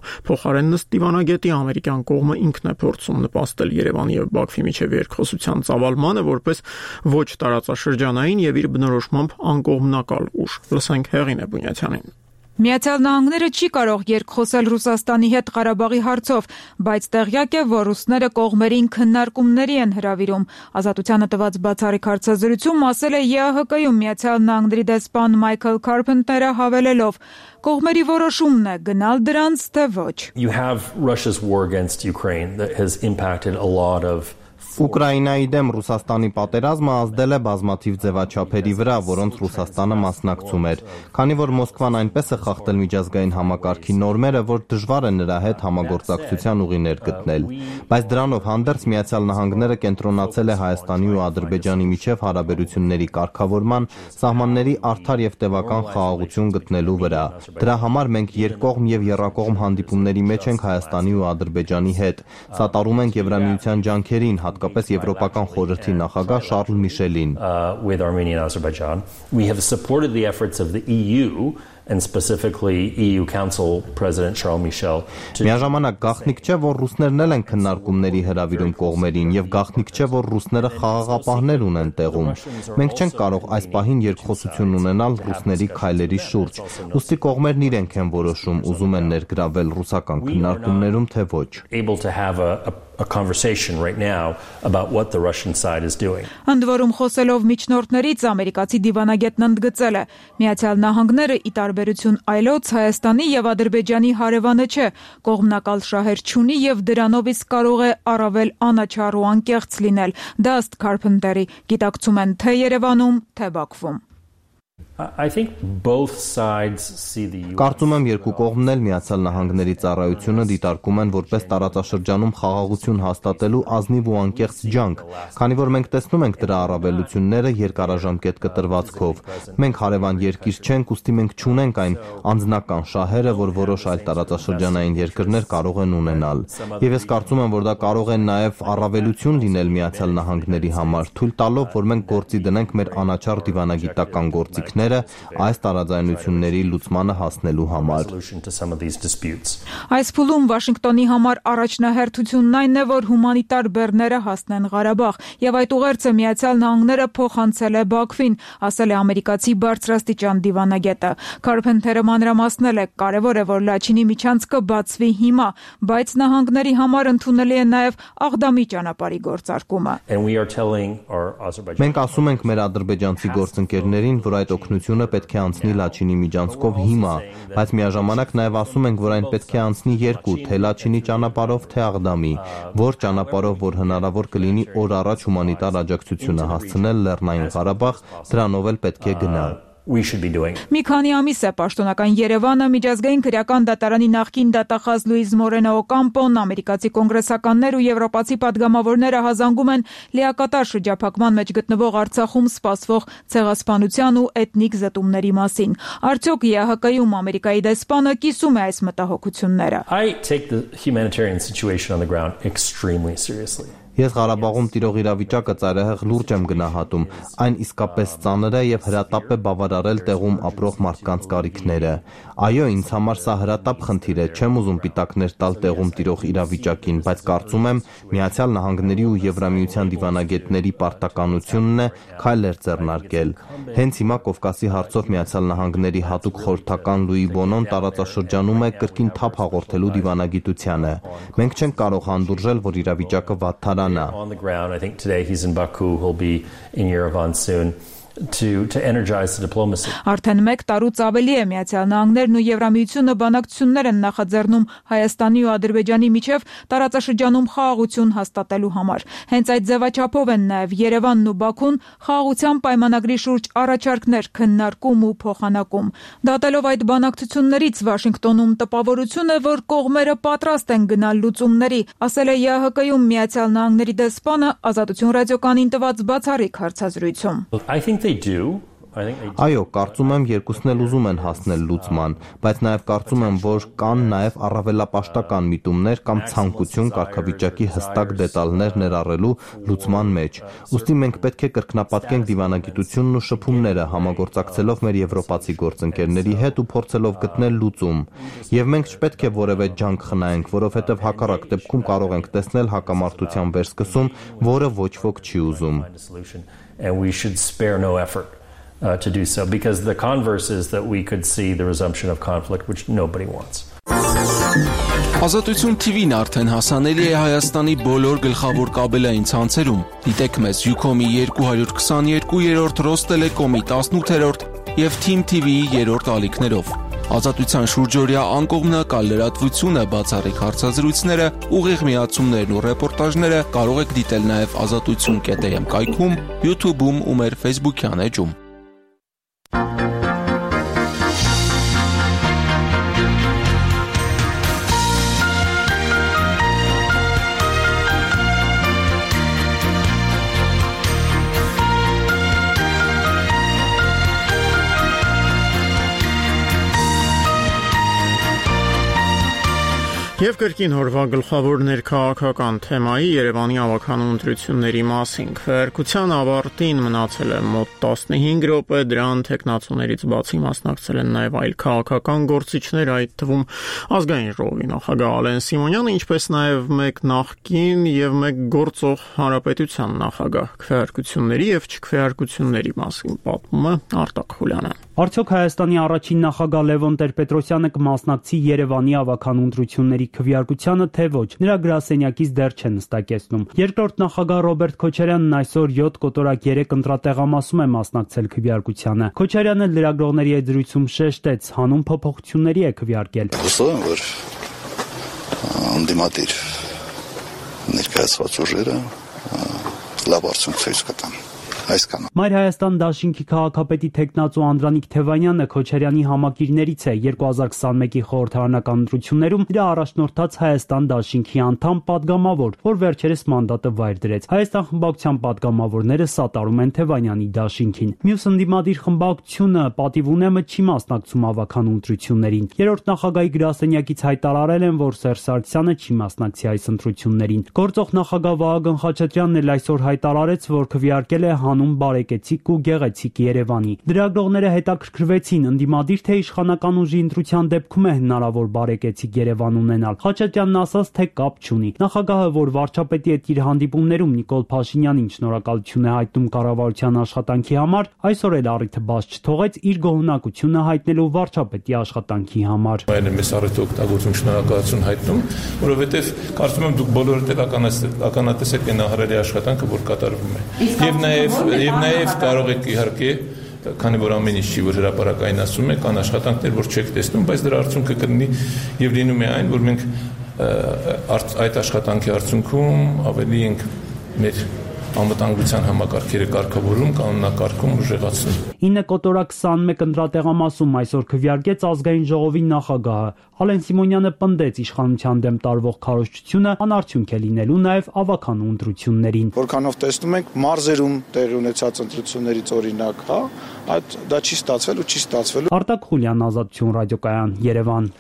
Փոխարենն ըստ դիվանագետի ամերիկյան կողմը ինքն է փորձում նպաստել Երևանի եւ Բաքվի միջև երկխոսության ծավալմանը որպես ոչ տարածաշրջանային եւ իր բնորոշմամբ անկողմնակալ ուժ։ Լսենք Հեղինե Բունյաթյանին։ Միացյալ Նահանգները չի կարող երկխոսել Ռուսաստանի հետ Ղարաբաղի հարցով, բայց տեղյակ է, որ ռուսները կողմերին քննարկումների են հրավիրում։ Ազատությանը տված բացառիկ հարցազրույցում ասել է ԵԱՀԿ-ում Միացյալ Նահանգների դեսպան Մայքլ Քարփենտերը հավելելով. Կողմերի որոշումն է գնալ դրանց թե ոչ։ You have Russia's war against Ukraine that has impacted a lot of Ուկրաինայի դեմ Ռուսաստանի պատերազմը ազդել է բազմաթիվ ձևաչափերի վրա, որոնց Ռուսաստանը մասնակցում էր, քանի որ Մոսկվան այնպես է խախտել միջազգային համակարգի նորմերը, որ դժվար է նրա հետ համագործակցության ուղիներ գտնել։ Բայց դրանով հանդերձ Միացյալ Նահանգները կենտրոնացել է Հայաստանի ու Ադրբեջանի միջև հարաբերությունների կարգավորման, սահմանների արդար եւ տևական խաղաղություն գտնելու վրա։ Դրա համար մենք երկկողմ եւ եռակողմ հանդիպումների մեջ ենք Հայաստանի ու Ադրբեջանի հետ։ Սատարում ենք Եվրամիության ջանքերին, հատկապես Եվրոպական խորհրդի նախագահ Շարլ Միշելին։ With Armenia and Azerbaijan, we have supported the efforts of the EU and specifically EU Council President Charles Michel. Միաժամանակ գաղտնիք չէ, որ ռուսներն էլ են քննարկումների հրավիրում կողմերին եւ գաղտնիք չէ, որ ռուսները խաղաղապահներ ունեն տեղում։ Մենք չենք կարող այս պահին երկխոսություն ունենալ ռուսների քայլերի շուրջ։ Ուստի կողմերն իրենք են որոշում, ուզում են ներգրավել ռուսական քննարկումներում թե ոչ։ Able to have a conversation right now about what the Russian side is doing. Ընդ որում խոսելով միջնորդներից ամերիկացի դիվանագետն ընդգծել է. Միացյալ Նահանգները ի տարբերություն այլոց Հայաստանի եւ Ադրբեջանի հարևանը չէ, կողմնակալ շահեր չունի եւ դրանով իսկ կարող է առավել անաչառ ու անկեղծ լինել։ Դա ըստ Քարփենտերի գիտակցում են թե Երևանում, թե Բաքվում։ I think both sides see the US. Կարծում եմ երկու կողմն էլ Միացյալ Նահանգների ծառայությունը դիտարկում են որպես տարածաշրջանում խաղաղություն հաստատելու ազնիվ ու անկեղծ ջանք, քանի որ մենք տեսնում ենք դրա առավելությունները երկարաժամկետ կտրվածքով։ Մենք հարևան երկիր չենք, ուստի մենք չունենք այն անձնական շահերը, որ որոշ այլ տարածաշրջանային երկրներ կարող են ունենալ։ Եվ ես կարծում եմ, որ դա կարող է նաև առավելություն լինել Միացյալ Նահանգների համար, թույլ տալով, որ մենք գործի դնենք մեր անաչառ դիվանագիտական գործիքները այս տարաձայնությունների լուծմանը հասնելու համար։ Այս փուլում Վաշինգտոնի համար առաջնահերթությունն այն է, որ հումանիտար բեռները հասնեն Ղարաբաղ, եւ այդ ուղերձը Միացյալ Նահանգները փոխանցել է Բաքվին, ասել է ամերիկացի բարձրաստիճան դիվանագետը։ Քարփենտերը մանրամասնել է, կարևոր է, որ Լաչինի միջանցքը բացվի հիմա, բայց նահանգների համար ընդունելի է նաեւ Աղդամի ճանապարհի գործարկումը։ Մենք ասում ենք մեր ադրբեջանցի գործընկերներին, որ այդ օգնությունը պետք է անցնի Լաչինի միջանցքով հիմա, բայց միաժամանակ նաև ասում ենք, որ այն պետք է անցնի երկու, թե Լաչինի ճանապարհով, թե Աղդամի, որ ճանապարհով, որ հնարավոր կլինի օր առաջ հումանիտար աջակցությունը հասցնել Լեռնային Ղարաբաղ, դրանով էլ պետք է գնա։ We should be doing. Մի քանի ամիս է պաշտոնական Երևանը միջազգային քրեական դատարանի նախկին դատախազ Լուիզ Մորենո Օկամպոն, ամերիկացի կոնգրեսականներ ու եվրոպացի падգամավորները հազանգում են լիակատար շրջափակման մեջ գտնվող Արցախում սպասվող ցեղասպանության ու էթնիկ զտումների մասին։ Արդյոք ԵԱՀԿ-ում Ամերիկայի դեսպանը կիսում է այս մտահոգությունները։ I take the humanitarian situation on the ground extremely seriously. Ես Ղարաբաղում տիրող իրավիճակը ծայրահեղ լուրջ եմ գնահատում։ Այն իսկապես ծանր է եւ հրատապ է բավարարել տեղում ապրող մարդկանց կարիքները։ Այո, ինձ համար սա հրատապ խնդիր է, չեմ ուզում պիտակներ տալ տեղում տիրող իրավիճակին, բայց կարծում եմ Միացյալ Նահանգների ու Եվրամիության դիվանագետների պարտականությունն է քայլեր ձեռնարկել։ Հենց հիմա Կովկասի հարցով Միացյալ Նահանգների հատուկ խորհրդական Լուի Բոնոն տարածաշրջանում է կրկին թափ հաղորդելու դիվանագիտությանը։ Մենք չենք կարող հանդուրժել, որ իրավիճակը վատթարան on the ground. I think today he's in Baku, he'll be in Yerevan soon. To energize the diplomacy. Արդեն 1 տարուց ավելի է Միացյալ Նահանգներն ու Եվրամիությունը բանակցություններ են նախաձեռնում Հայաստանի ու Ադրբեջանի միջև տարածաշրջանում խաղաղություն հաստատելու համար։ Հենց այդ ձևաչափով են նաև Երևանն ու Բաքուն խաղաղության պայմանագրի շուրջ առաջարկներ քննարկում ու փոխանակում։ Դատելով այդ բանակցություններից Վաշինգտոնում տպավորություն է, որ կողմերը պատրաստ են գնալ լուծումների, ասել է ԵԱՀԿ-ում Միացյալ Նահանգների դեսպանը Ազատություն ռադիոկայանին տված բացառիկ հարցազրույցում։ I think they do. Այո, կարծում եմ երկուսն էլ ուզում են հասնել լուծման, բայց նաև կարծում եմ, որ կան նաև առավելապաշտական միտումներ կամ ցանկություն կարգավիճակի հստակ դետալներ ներառելու լուծման մեջ։ Ուստի մենք պետք է կրկնապատկենք դիվանագիտությունն ու շփումները, համագործակցելով մեր եվրոպացի գործընկերների հետ ու փորձելով գտնել լուծում։ Եվ մենք չպետք է որևէ ջանք խնայենք, որովհետև հակառակ դեպքում կարող ենք տեսնել հակամարտության վերսկսում, որը ոչ ոք չի ուզում։ And we should spare no effort to do so, because the converse is that we could see the resumption of conflict, which nobody wants. Ազատություն TV-ն արդեն հասանելի է Հայաստանի բոլոր գլխավոր կաբելային ցանցերում։ Դիտեք մեզ Ucom-ի 222-րդ, Rose Telecom-ի 18-րդ եւ Team TV-ի 3-րդ ալիքներով։ Ազատության շուրջօրյա անկողմնակալ լրատվությունը, բացառիկ հարցազրույցները, ուղիղ միացումներն ու ռեպորտաժները կարող եք դիտել նաև azatutsun.am կայքում, YouTube-ում ու մեր Facebook-յան էջում։ Եվ կրկին հորվա գլխավոր ներքաղաքական թեմայի Երևանի ավականու ընտրությունների մասին քվեարկության ավարտին մնացել է մոտ 15 րոպե, դրան տեխնացուներից բացի մասնակցել են նաև այլ քաղաքական գործիչներ, այդ թվում ազգային ժողովի նախագահ Ալեն Սիմոնյանը, ինչպես նաև մեկ նախկին եւ մեկ գործող հանրապետության նախագահ քվեարկությունների եւ չքվեարկությունների մասին պատմում է Արտակ Խուլյանը։ Արդյոք Հայաստանի առաջին նախագահ Լևոն Տեր-Պետրոսյանը կմասնակցի Երևանի ավականու ընտրությունների քվեարկությանը, թե ոչ։ Նրա գրասենյակից դեռ չեն նստակեցնում։ Երկրորդ նախագահ Ռոբերտ Քոչարյանն այսօր 7:3 ընտրատեղամասում է մասնակցել քվեարկությանը։ Քոչարյանը լրագրողների հետ զրույցում շեշտեց, հանուն փոփոխությունների է քվեարկել։ Հուսով եմ, որ անդիմադիր ներկայացված ուժերը լավ արդյունք ցույց կտան։ Մայր Հայաստան դաշինքի քաղաքապետի տեխնացու Անդրանիկ Թևանյանը Քոչարյանի համակիրներից է 2021-ի խորհրդարանական ընտրություններում նրա առաջնորդած Հայաստան դաշինքի անդամ падգամավոր, որ վերջերս մանդատը վայր դրեց։ Հայաստան խմբակցության падգամավորները սատարում են Թևանյանի դաշինքին։ Մյուս ընդդիմադիր խմբակցությունը պատիվ ունեմը չի մասնակցում ավականու ընտրություններին։ Երրորդ նախագահի գրասենյակից հայտարարել են, որ Սերժ Սարգսյանը չի մասնակցի այս ընտրություններին։ Գործող նախագահ Վահագն Խաչատրյանն էլ այսօր հայտարարեց, որ քվեարկել է հանուն բարեկեցիկ ու գեղեցիկ Երևանի։ Լրագրողները հետաքրքրվեցին, ընդդիմադիր թե իշխանական ուժի ընտրության դեպքում է հնարավոր բարեկեցիկ Երևան ունենալ։ Խաչատրյանն ասաց, թե կապ չունի։ Նախագահը, որ վարչապետի հետ իր հանդիպումներում Նիկոլ Փաշինյանին շնորհակալություն է հայտնում կառավարության աշխատանքի համար, այսօր էլ առիթը բաց չթողեց իր գոհունակությունը հայտնելու վարչապետի աշխատանքի համար։ Այն է մեզ առիթ օգտագործում շնորհակալություն հայտնում, որովհետև կարծում եմ դուք բոլորդ ականատես եք նահարելի աշխատանքը, որ կատարվում է։ Եվ նաև կարող եք իհարկե, քանի որ ամեն ինչ չի, որ հրապարակային ասում է, կան աշխատանքներ, որ չեք տեսնում, բայց դրա արդյունքը կլինի եւ լինում է այն, որ մենք այդ աշխատանքի արդյունքում ավելի ենք մեր անվտանգության համակարգերը կարգավորում, կանոնակարգում, ուժեղացնում։ 9:21 ընտրատեղամասում այսօր քվեարկեց ազգային ժողովի նախագահը։ Ալեն Սիմոնյանը պնդեց իշխանության դեմ տարվող քարոզչությունը անարդյունք է լինելու նաև ավականու ընտրություններին։ Որքանով տեսնում ենք մարզերում տեղ ունեցած ընտրություններից օրինակ, դա չի ստացվել ու չի ստացվելու։ Արտակ Խուլյան, Ազատություն ռադիոկայան, Երևան։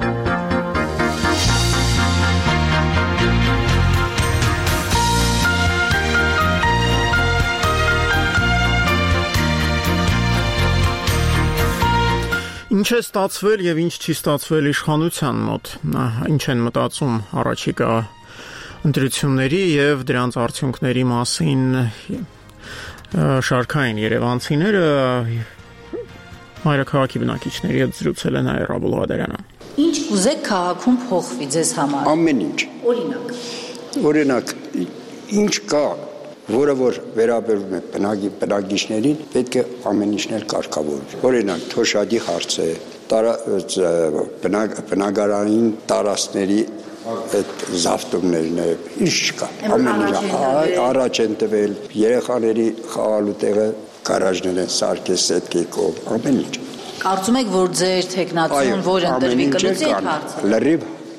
Ինչ է ստացվել եւ ինչ չի ստացվել իշխանության մոտ, ինչ են մտածում առաջիկա ընտրությունների եւ դրանց արդյունքների մասին շարքային երևանցիները մայրաքաղաքի բնակիչների հետ զրուցել են Այր Աբուլղադարյանը։ Ինչ կուզեք քաղաքում փոխվի ձեզ համար։ Ամեն ինչ։ Օրինակ, ինչ կա, որը որ վերաբերում է բնակիչներին, պետք է ամեն ինչն էլ կարգավորվի։ Օրինակ, թոշակի հարցը, բնակարանային տարածքների այդ զավթումներն է, ինչ չկա։ Ամեն ինչ առաջ են տվել, երեխաների խաղալու տեղը գարաժներ են սարքել սետկի կողմ, ամեն ինչ։ Կարծում եք, որ ձեր տեխնացուն որ ընտրվի կլուծի այդ հարցը։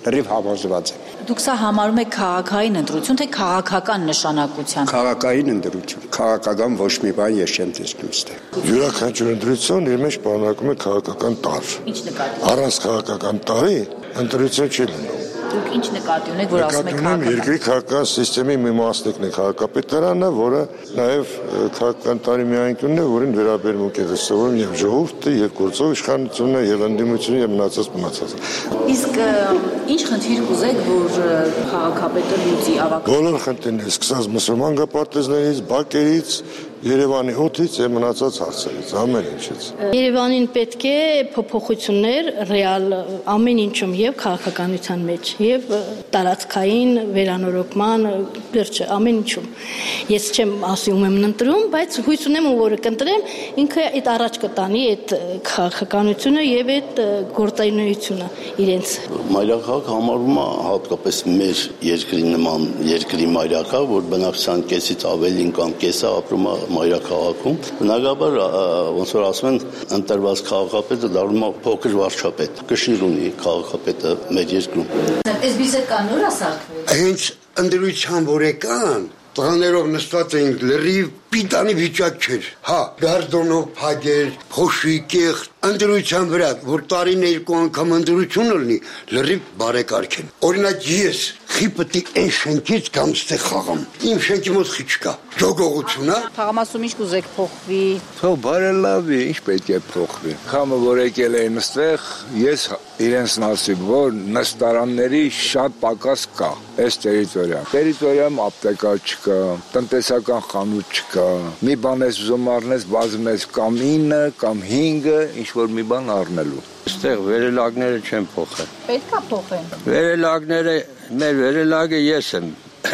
լրիվ համոզված եմ։ Դուք սա համարում եք քաղաքային ընտրություն, թե քաղաքական նշանակության։ Քաղաքային ընտրություն, քաղաքական ոչ մի բան ես չեմ տեսնում այստեղ։ Յուրաքանչյուր ընտրություն իր մեջ պարունակում է քաղաքական տարր։ Ինչ նկատի։ Առանց քաղաքական տարի ընտրություն չի լինում։ Դուք ինչ նկատի ունեք, որ ասում եք քաղաքական։ Երկրի քաղաքական համակարգի մի մասնիկն է քաղաքապետարանը, որը նաև քաղաքական տարի մի անկյունն է, որին վերաբերմունք է դրսևորում եւ ժողովուրդը, եւ գործող իշխանությունը, եւ ընդդիմությունը, եւ մնացած։ Իսկ ինչ խնդիր կուզեք, որ քաղաքապետը լուծի ավակ։ Բոլոր խնդիրները, սկսած մուսուլման գաղափարներից, բակերից, Երևանի օդից եւ մնացած հարցերից, ամեն ինչից։ Երևանին պետք է փոփոխություններ ռեալ ամեն ինչում եւ քաղաքականության մեջ եւ տարածքային վերանորոգման վերջը ամեն ինչում։ Ես չեմ ասում եմ ընտրում, բայց հույս ունեմ որ կընտրեմ, ինքը այդ առաջ կտանի այդ քաղաքականությունը եւ այդ գործունեությունը իրենց։ Մայրաքաղաք համարվում է հատկապես մեր երկրի նման երկրի մայրաքաղաք, որ բնակչության կեսից ավելին կամ կեսը ապրում է մայրաքաղաքում, բնականաբար ոնց որ ասում են ընտրված քաղաքապետը դառնում է փոքր վարչապետ, կշիռ ունի քաղաքապետը մեր երկրում։ Այս բիզը նոր ասարկվել։ Հենց ընտրության որեկան տղաներով նստած էինք լրիվ պիտանի վիճակ չէր, հա, գարդոնով փագեր, փոշի, կեղտ, ընտրության վրա, որ տարին երկու անգամ ընտրությունը լինի, լրիվ բարեկարգ են։ Օրինակ ես խիպտի այն շենքից կամ ստե խաղամ։ Իմ շենքի մոտ խի չկա։ Ջոգողություն, հա։ Թաղամասում ինչ կուզեք փոխվի։ Թող բարելավի, ինչ պետք է փոխվի։ Խամը որ եկել էին այստեղ, ես իրենց ասի, որ նստարանների շատ պակաս կա այս տերիտորիայում։ Տերիտորիայում ապտեկա չկա, տնտեսական խանութ չկա։ Մի բան ես ուզում առնես, բազում ես կամ 9 կամ 5, ինչ որ մի բան առնելու։ Այստեղ վերելակները չեն փոխել։ Պետք է փոխեն։ Վերելակները, մեր վերելակը ես եմ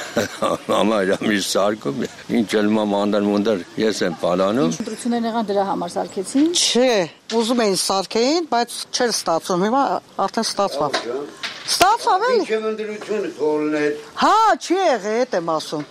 համարյա մի սարկում, ինչ ելմա մանդար ես եմ պալանում։ Ընտրություններ եղան դրա համար սարքեցին։ Չէ, ուզում էին սարքեին, բայց չէր ստացվում, հիմա արդեն ստացավ։ Ստացավ էլի։ Ինչ ընտրությունը թողնել։ Հա, չի եղել, էդ եմ ասում։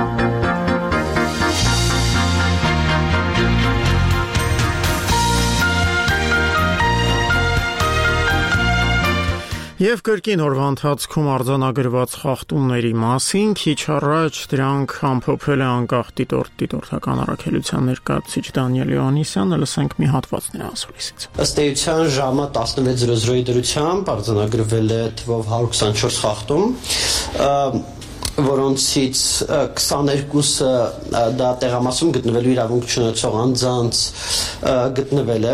Եվ կրկին օրվա ընթացքում արձանագրված խախտումների մասին քիչ առաջ դրանք ամփոփել է անկախ դիտորդական առաքելության ներկայացուցիչ Դանիել Հովհաննիսյանը, լսենք մի հատված նրա ասուլիսից։ Ըստ էության ժամը 16:00-ի դրությամբ արձանագրվել է թվով 124 խախտում, որոնցից 22-ը դա տեղամասում գտնվելու իրավունք չունեցող անձանց գտնվել է,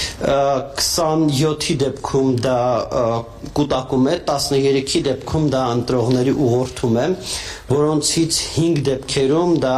27-ի դեպքում դա կուտակում է, 13-ի դեպքում դա ընտրողների ուղղորդում է, որոնցից 5 դեպքերում դա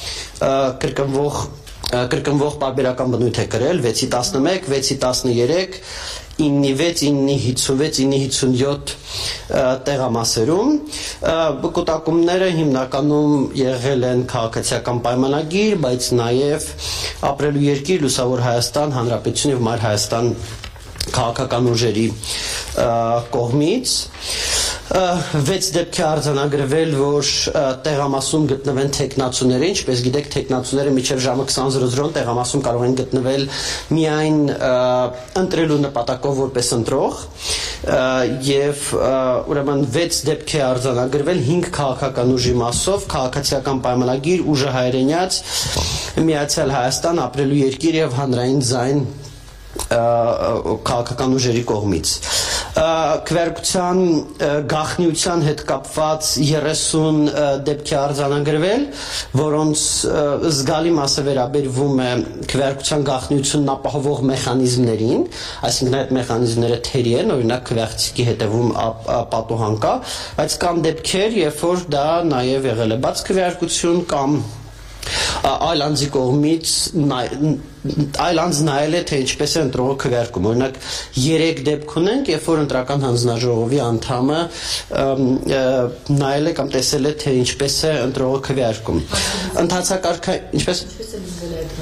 կրկնվող պարբերական բնույթ է կրել, 6-ի 11, 6-ի 13, 9-ի 6, 9-ի 56, 9-ի 57 տեղամասերում կուտակումները հիմնականում եղել են քաղաքացիական պայմանագիր, բայց նաև ապրելու երկիր Լուսավոր Հայաստան, Հանրապետություն եւ Մայր Հայաստան քաղաքական ուժերի կողմից 6 դեպք է արձանագրվել, որ տեղամասում գտնվեն տեխնացուները, ինչպես գիտեք, տեխնացուները մինչև ժամը 20:00 տեղամասում կարող են գտնվել միայն ընտրելու նպատակով որպես ընտրող, եւ ուրեմն 6 դեպք է արձանագրվել 5 քաղաքական ուժի մասով, քաղաքացիական պայմանագիր, ուժը հայրենյաց, Միացյալ Հայաստան, ապրելու երկիր եւ հանրային ձայն քաղաքական ուժերի կողմից։ Քվեարկության գաղտնիության հետ կապված 30 դեպք է արձանագրվել, որոնց զգալի մասը վերաբերվում է քվեարկության գաղտնիությունն ապահովող մեխանիզմներին, այսինքն այդ մեխանիզմները թերի են, օրինակ քվեարկչի հետևում պատուհան կա, բայց կան դեպքեր, երբ որ դա նաև եղել է բաց քվեարկություն կամ այլ անձի կողմից այլ անձ նայել է, թե ինչպես է ընտրողը քվեարկում։ Օրինակ 3 դեպք ունենք, երբ որ ընտրական հանձնաժողովի անդամը նայել է կամ տեսել է, թե ինչպես է ընտրողը քվեարկում։ Ընթացակարգը ինչպես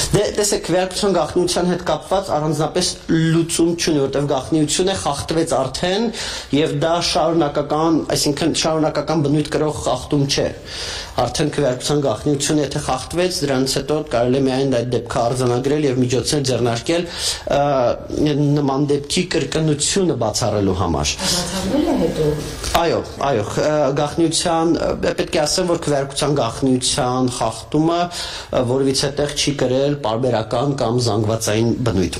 Տեսեք, քվեարկության գաղտնիության հետ կապված առանձնապես լուծում չունի, որտեղ գաղտնիությունը խախտվեց արդեն եւ դա շարունակական, այսինքն շարունակական բնույթ կրող խախտում չէ։ Արդեն քվեարկության գաղտնիությունը եթե խախտվեց, դրանից հետո կարելի է միայն այդ դեպքը արձանագրել եւ միջոցներ ձեռնարկել նման դեպքի կրկնությունը բացառելու համար։ Բացառվել է հետո։ Այո, գաղտնիության պետք է ասեմ, որ քվեարկության գաղտնիության խախտումը որևիցե տեղ չի կրել պարբերական կամ զանգվածային բնույթ։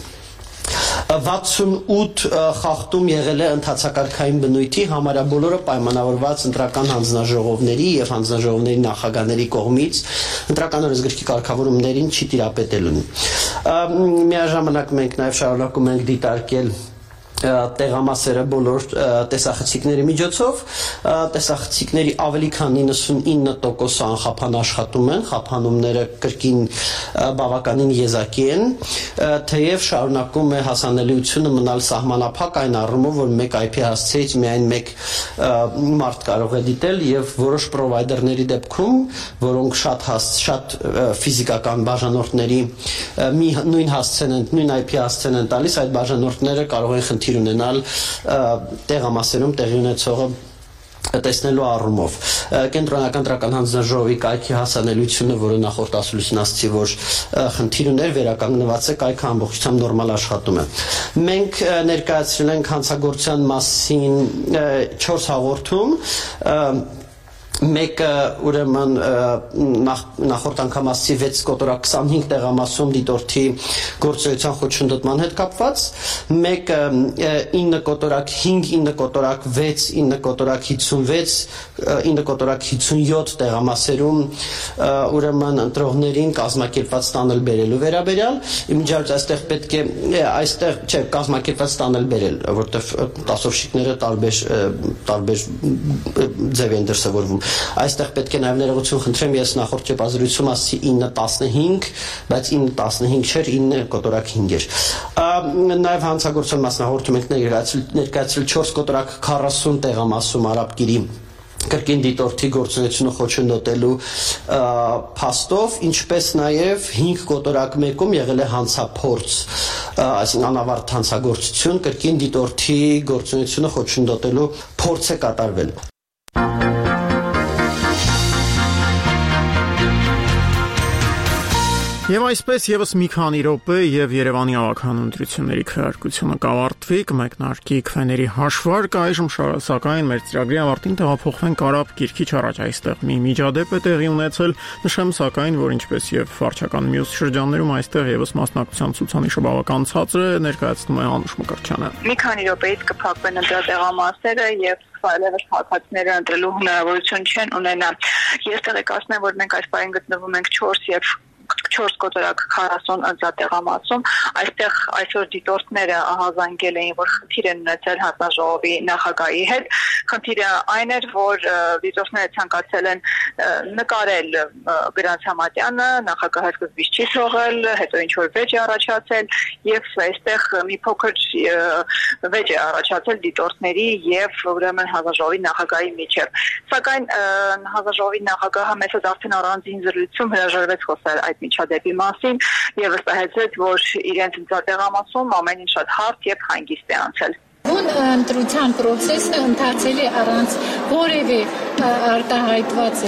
68 խախտում եղել է ընթացակարգային բնույթի, համարյա բոլորը պայմանավորված ընտրական հանձնաժողովների եւ հանձնաժողովների նախագահների կողմից ընտրական օրենսգրքի կարգավորումներին չի տիրապետելուն։ Միաժամանակ մենք նաեւ շարունակում ենք դիտարկել տեղամասերը բոլոր տեսախցիկների միջոցով, տեսախցիկների ավելի քան 99% անխափան աշխատում են, խափանումները կրկին բավականին եզակի են, թեև շարունակում է հասանելիությունը մնալ սահմանափակ այն առումով, որ մեկ IP հասցեից միայն մեկ մարդ կարող է դիտել եւ որոշ պրովայդերների դեպքում, որոնք շատ ֆիզիկական բաժանորդների նույն հասցեն են, նույն IP հասցեն են տալիս, այդ բաժանորդները կարող են ունենալ տեղամասերում տեղի ունեցողը տեսնելու առումով կենտրոնական ընտրական հանձնաժողովի կայքի հասանելիությունը, որը նախորդ ասուլիսին ասացի, որ խնդիր ուներ, վերականգնված է, կայքը ամբողջությամբ նորմալ աշխատում է։ Մենք ներկայացրել ենք հանցագործության մասին 4 հաղորդում, մեկը ուրեմն նախորդ անգամ ասացի 6 կոտորակ 25 տեղամասում դիտորդի գործողության խոչընդոտման հետ կապված, մեկը 9 կոտորակ 5, 9 կոտորակ 6, 9 կոտորակ 56, 9 կոտորակ 57 տեղամասերում ուրեմն ընտրողներին կազմակերպված ստանել բերելու վերաբերյալ, իմիջիայլոց այստեղ պետք է այստեղ չէ կազմակերպված ստանել բերել, որտեղ տասովշիկները տարբեր ձև են դրսևորվում։ Այստեղ պետք է նաև ներողություն խնդրեմ, ես նախորդ ճեպազրույցում ասացի 9-15, բայց 9-15 չէր, 9 կոտորակ 5 էր։ Նաև հանցագործության մասնահորդում ենք ներկայացրել 4 կոտորակ 40 տեղամասում արաբկիրի կրկին դիտորդի գործունեությունը խոչընդոտելու փաստով, ինչպես նաև 5 կոտորակ 1-ում եղել է հանցափորձ, այսինքն անավարտ հանցագործություն, կրկին դիտորդի գործունեությունը խոչընդոտելու փորձ է կատարվել։ Եվ այսպես եւս մի քանի րոպե եւ Երևանի ավագանուն ընտրությունների քվեարկությունը կավարտվի, կմեկնարկի քվեների հաշվարկը, այժմ սակայն մեր ծրագրի ավարտին տեղափոխվենք Արաբ Կիրքիչ առաջ, այստեղ մի միջադեպ է տեղի ունեցել, նշեմ սակայն, որ ինչպես եւ վարչական մյուս շրջաններում այստեղ եւս մասնակցության ցուցանիշը բավական ցածր է, ներկայացնում է Անուշ Մկրտչյանը։ Մի քանի րոպեից կփակվեն ընտրատեղամասերը եւ այլևս քաղաքացիները ընտրելու հնարավորություն չեն ունենա։ Ես տեղեկացնեմ, որ մենք այս պահին գտնվում ենք 4 եւ 4 կոտորակ 40 ընտրատեղամասում, այստեղ այսօր դիտորդները ահազանգել էին, որ խնդիր են ունեցել հանձնաժողովի նախագահի հետ։ Խնդիրը այն էր, որ դիտորդները ցանկացել են նկարել Գրանց Համատյանը, նախագահը սկզբից չի թողել, հետո ինչ որ վեճ է առաջացել եւ այստեղ մի փոքր վեճ է առաջացել դիտորդների եւ ուրեմն հանձնաժողովի նախագահի միջեւ։ Սակայն հանձնաժողովի նախագահը մեզ հետ արդեն առանձին զրույցում հրաժարվեց խոսել այդ միջադեպի մասին եւ վստահեցրեց, որ իրենց ընտրատեղամասում ամեն ինչ շատ հարթ եւ հանգիստ է անցել։ Ընտրության process-ը ընթացել է առանց որևէ արտահայտված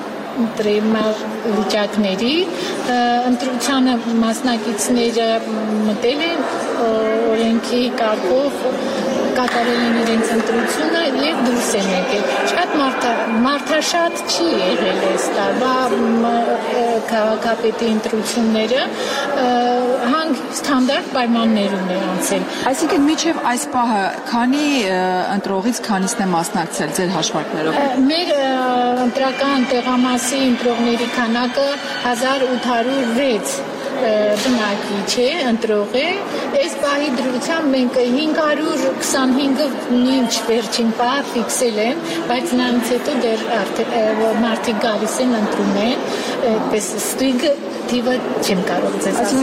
վիճակների, ընտրությանը մասնակիցները մտել են օրենքի կարգով կատարել են իրենց ընտրությունը եւ դուրս են եկել։ Շատ մարդաշատ չի եղել այս տարվա քաղաքապետի ընտրությունները, ստանդարտ պայմաններում է անցել։ Այսինքն միջև այս պահը քանի ընտրողից քանիսն է մասնակցել ձեր հաշվարկներով։ Մեր ընտրական տեղամասի ընտրողների քանակը 1806 բնակիչ է, ընտրող է։ Այս պահի դրությամբ մենք 525-ը մինչ վերջին պահը ֆիքսել են, բայց նրանից հետո դեռ մարդիկ գալիս են ընտրում են, այդպես ստույգ թիվը չեմ կարող ձեզ ասել։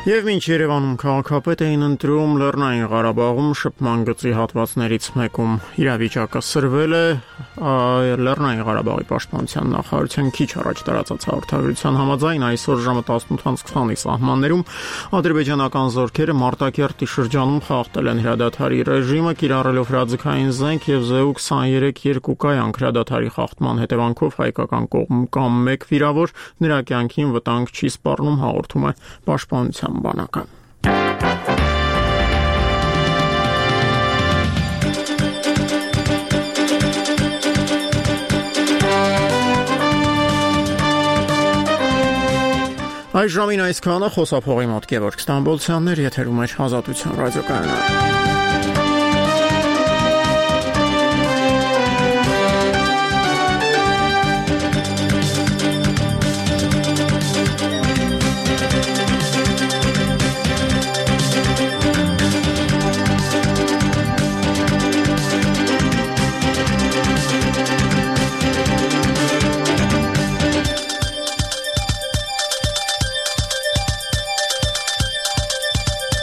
Եվ մինչ Երևանում քաղաքապետ էին ընտրում, Լեռնային Ղարաբաղում շփման գծի հատվածներից մեկում իրավիճակը սրվել է։ Լեռնային Ղարաբաղի պաշտպանության նախարարության քիչ առաջ տարածած հաղորդագրության համաձայն այսօր ժամը 18:20-ի սահմաններում ադրբեջանական զորքերը Մարտակերտի շրջանում խախտել են հրադադարի ռեժիմը, կիրառելով հրաձգային զենք եւ Զեու-23 երկու կայանք։ Հրադադարի խախտման հետևանքով հայկական կողմում կամ մեկ վիրավոր, նրա կյանքին վտանգ չի սպառնում, հաղորդում է պաշտպանության բանակը։ Այս ժամին այսքանը, խոսափողի մոտ Գևորգ Ստամբոլցյանն էր, եթերում էր Ազատություն ռադիոկայանը։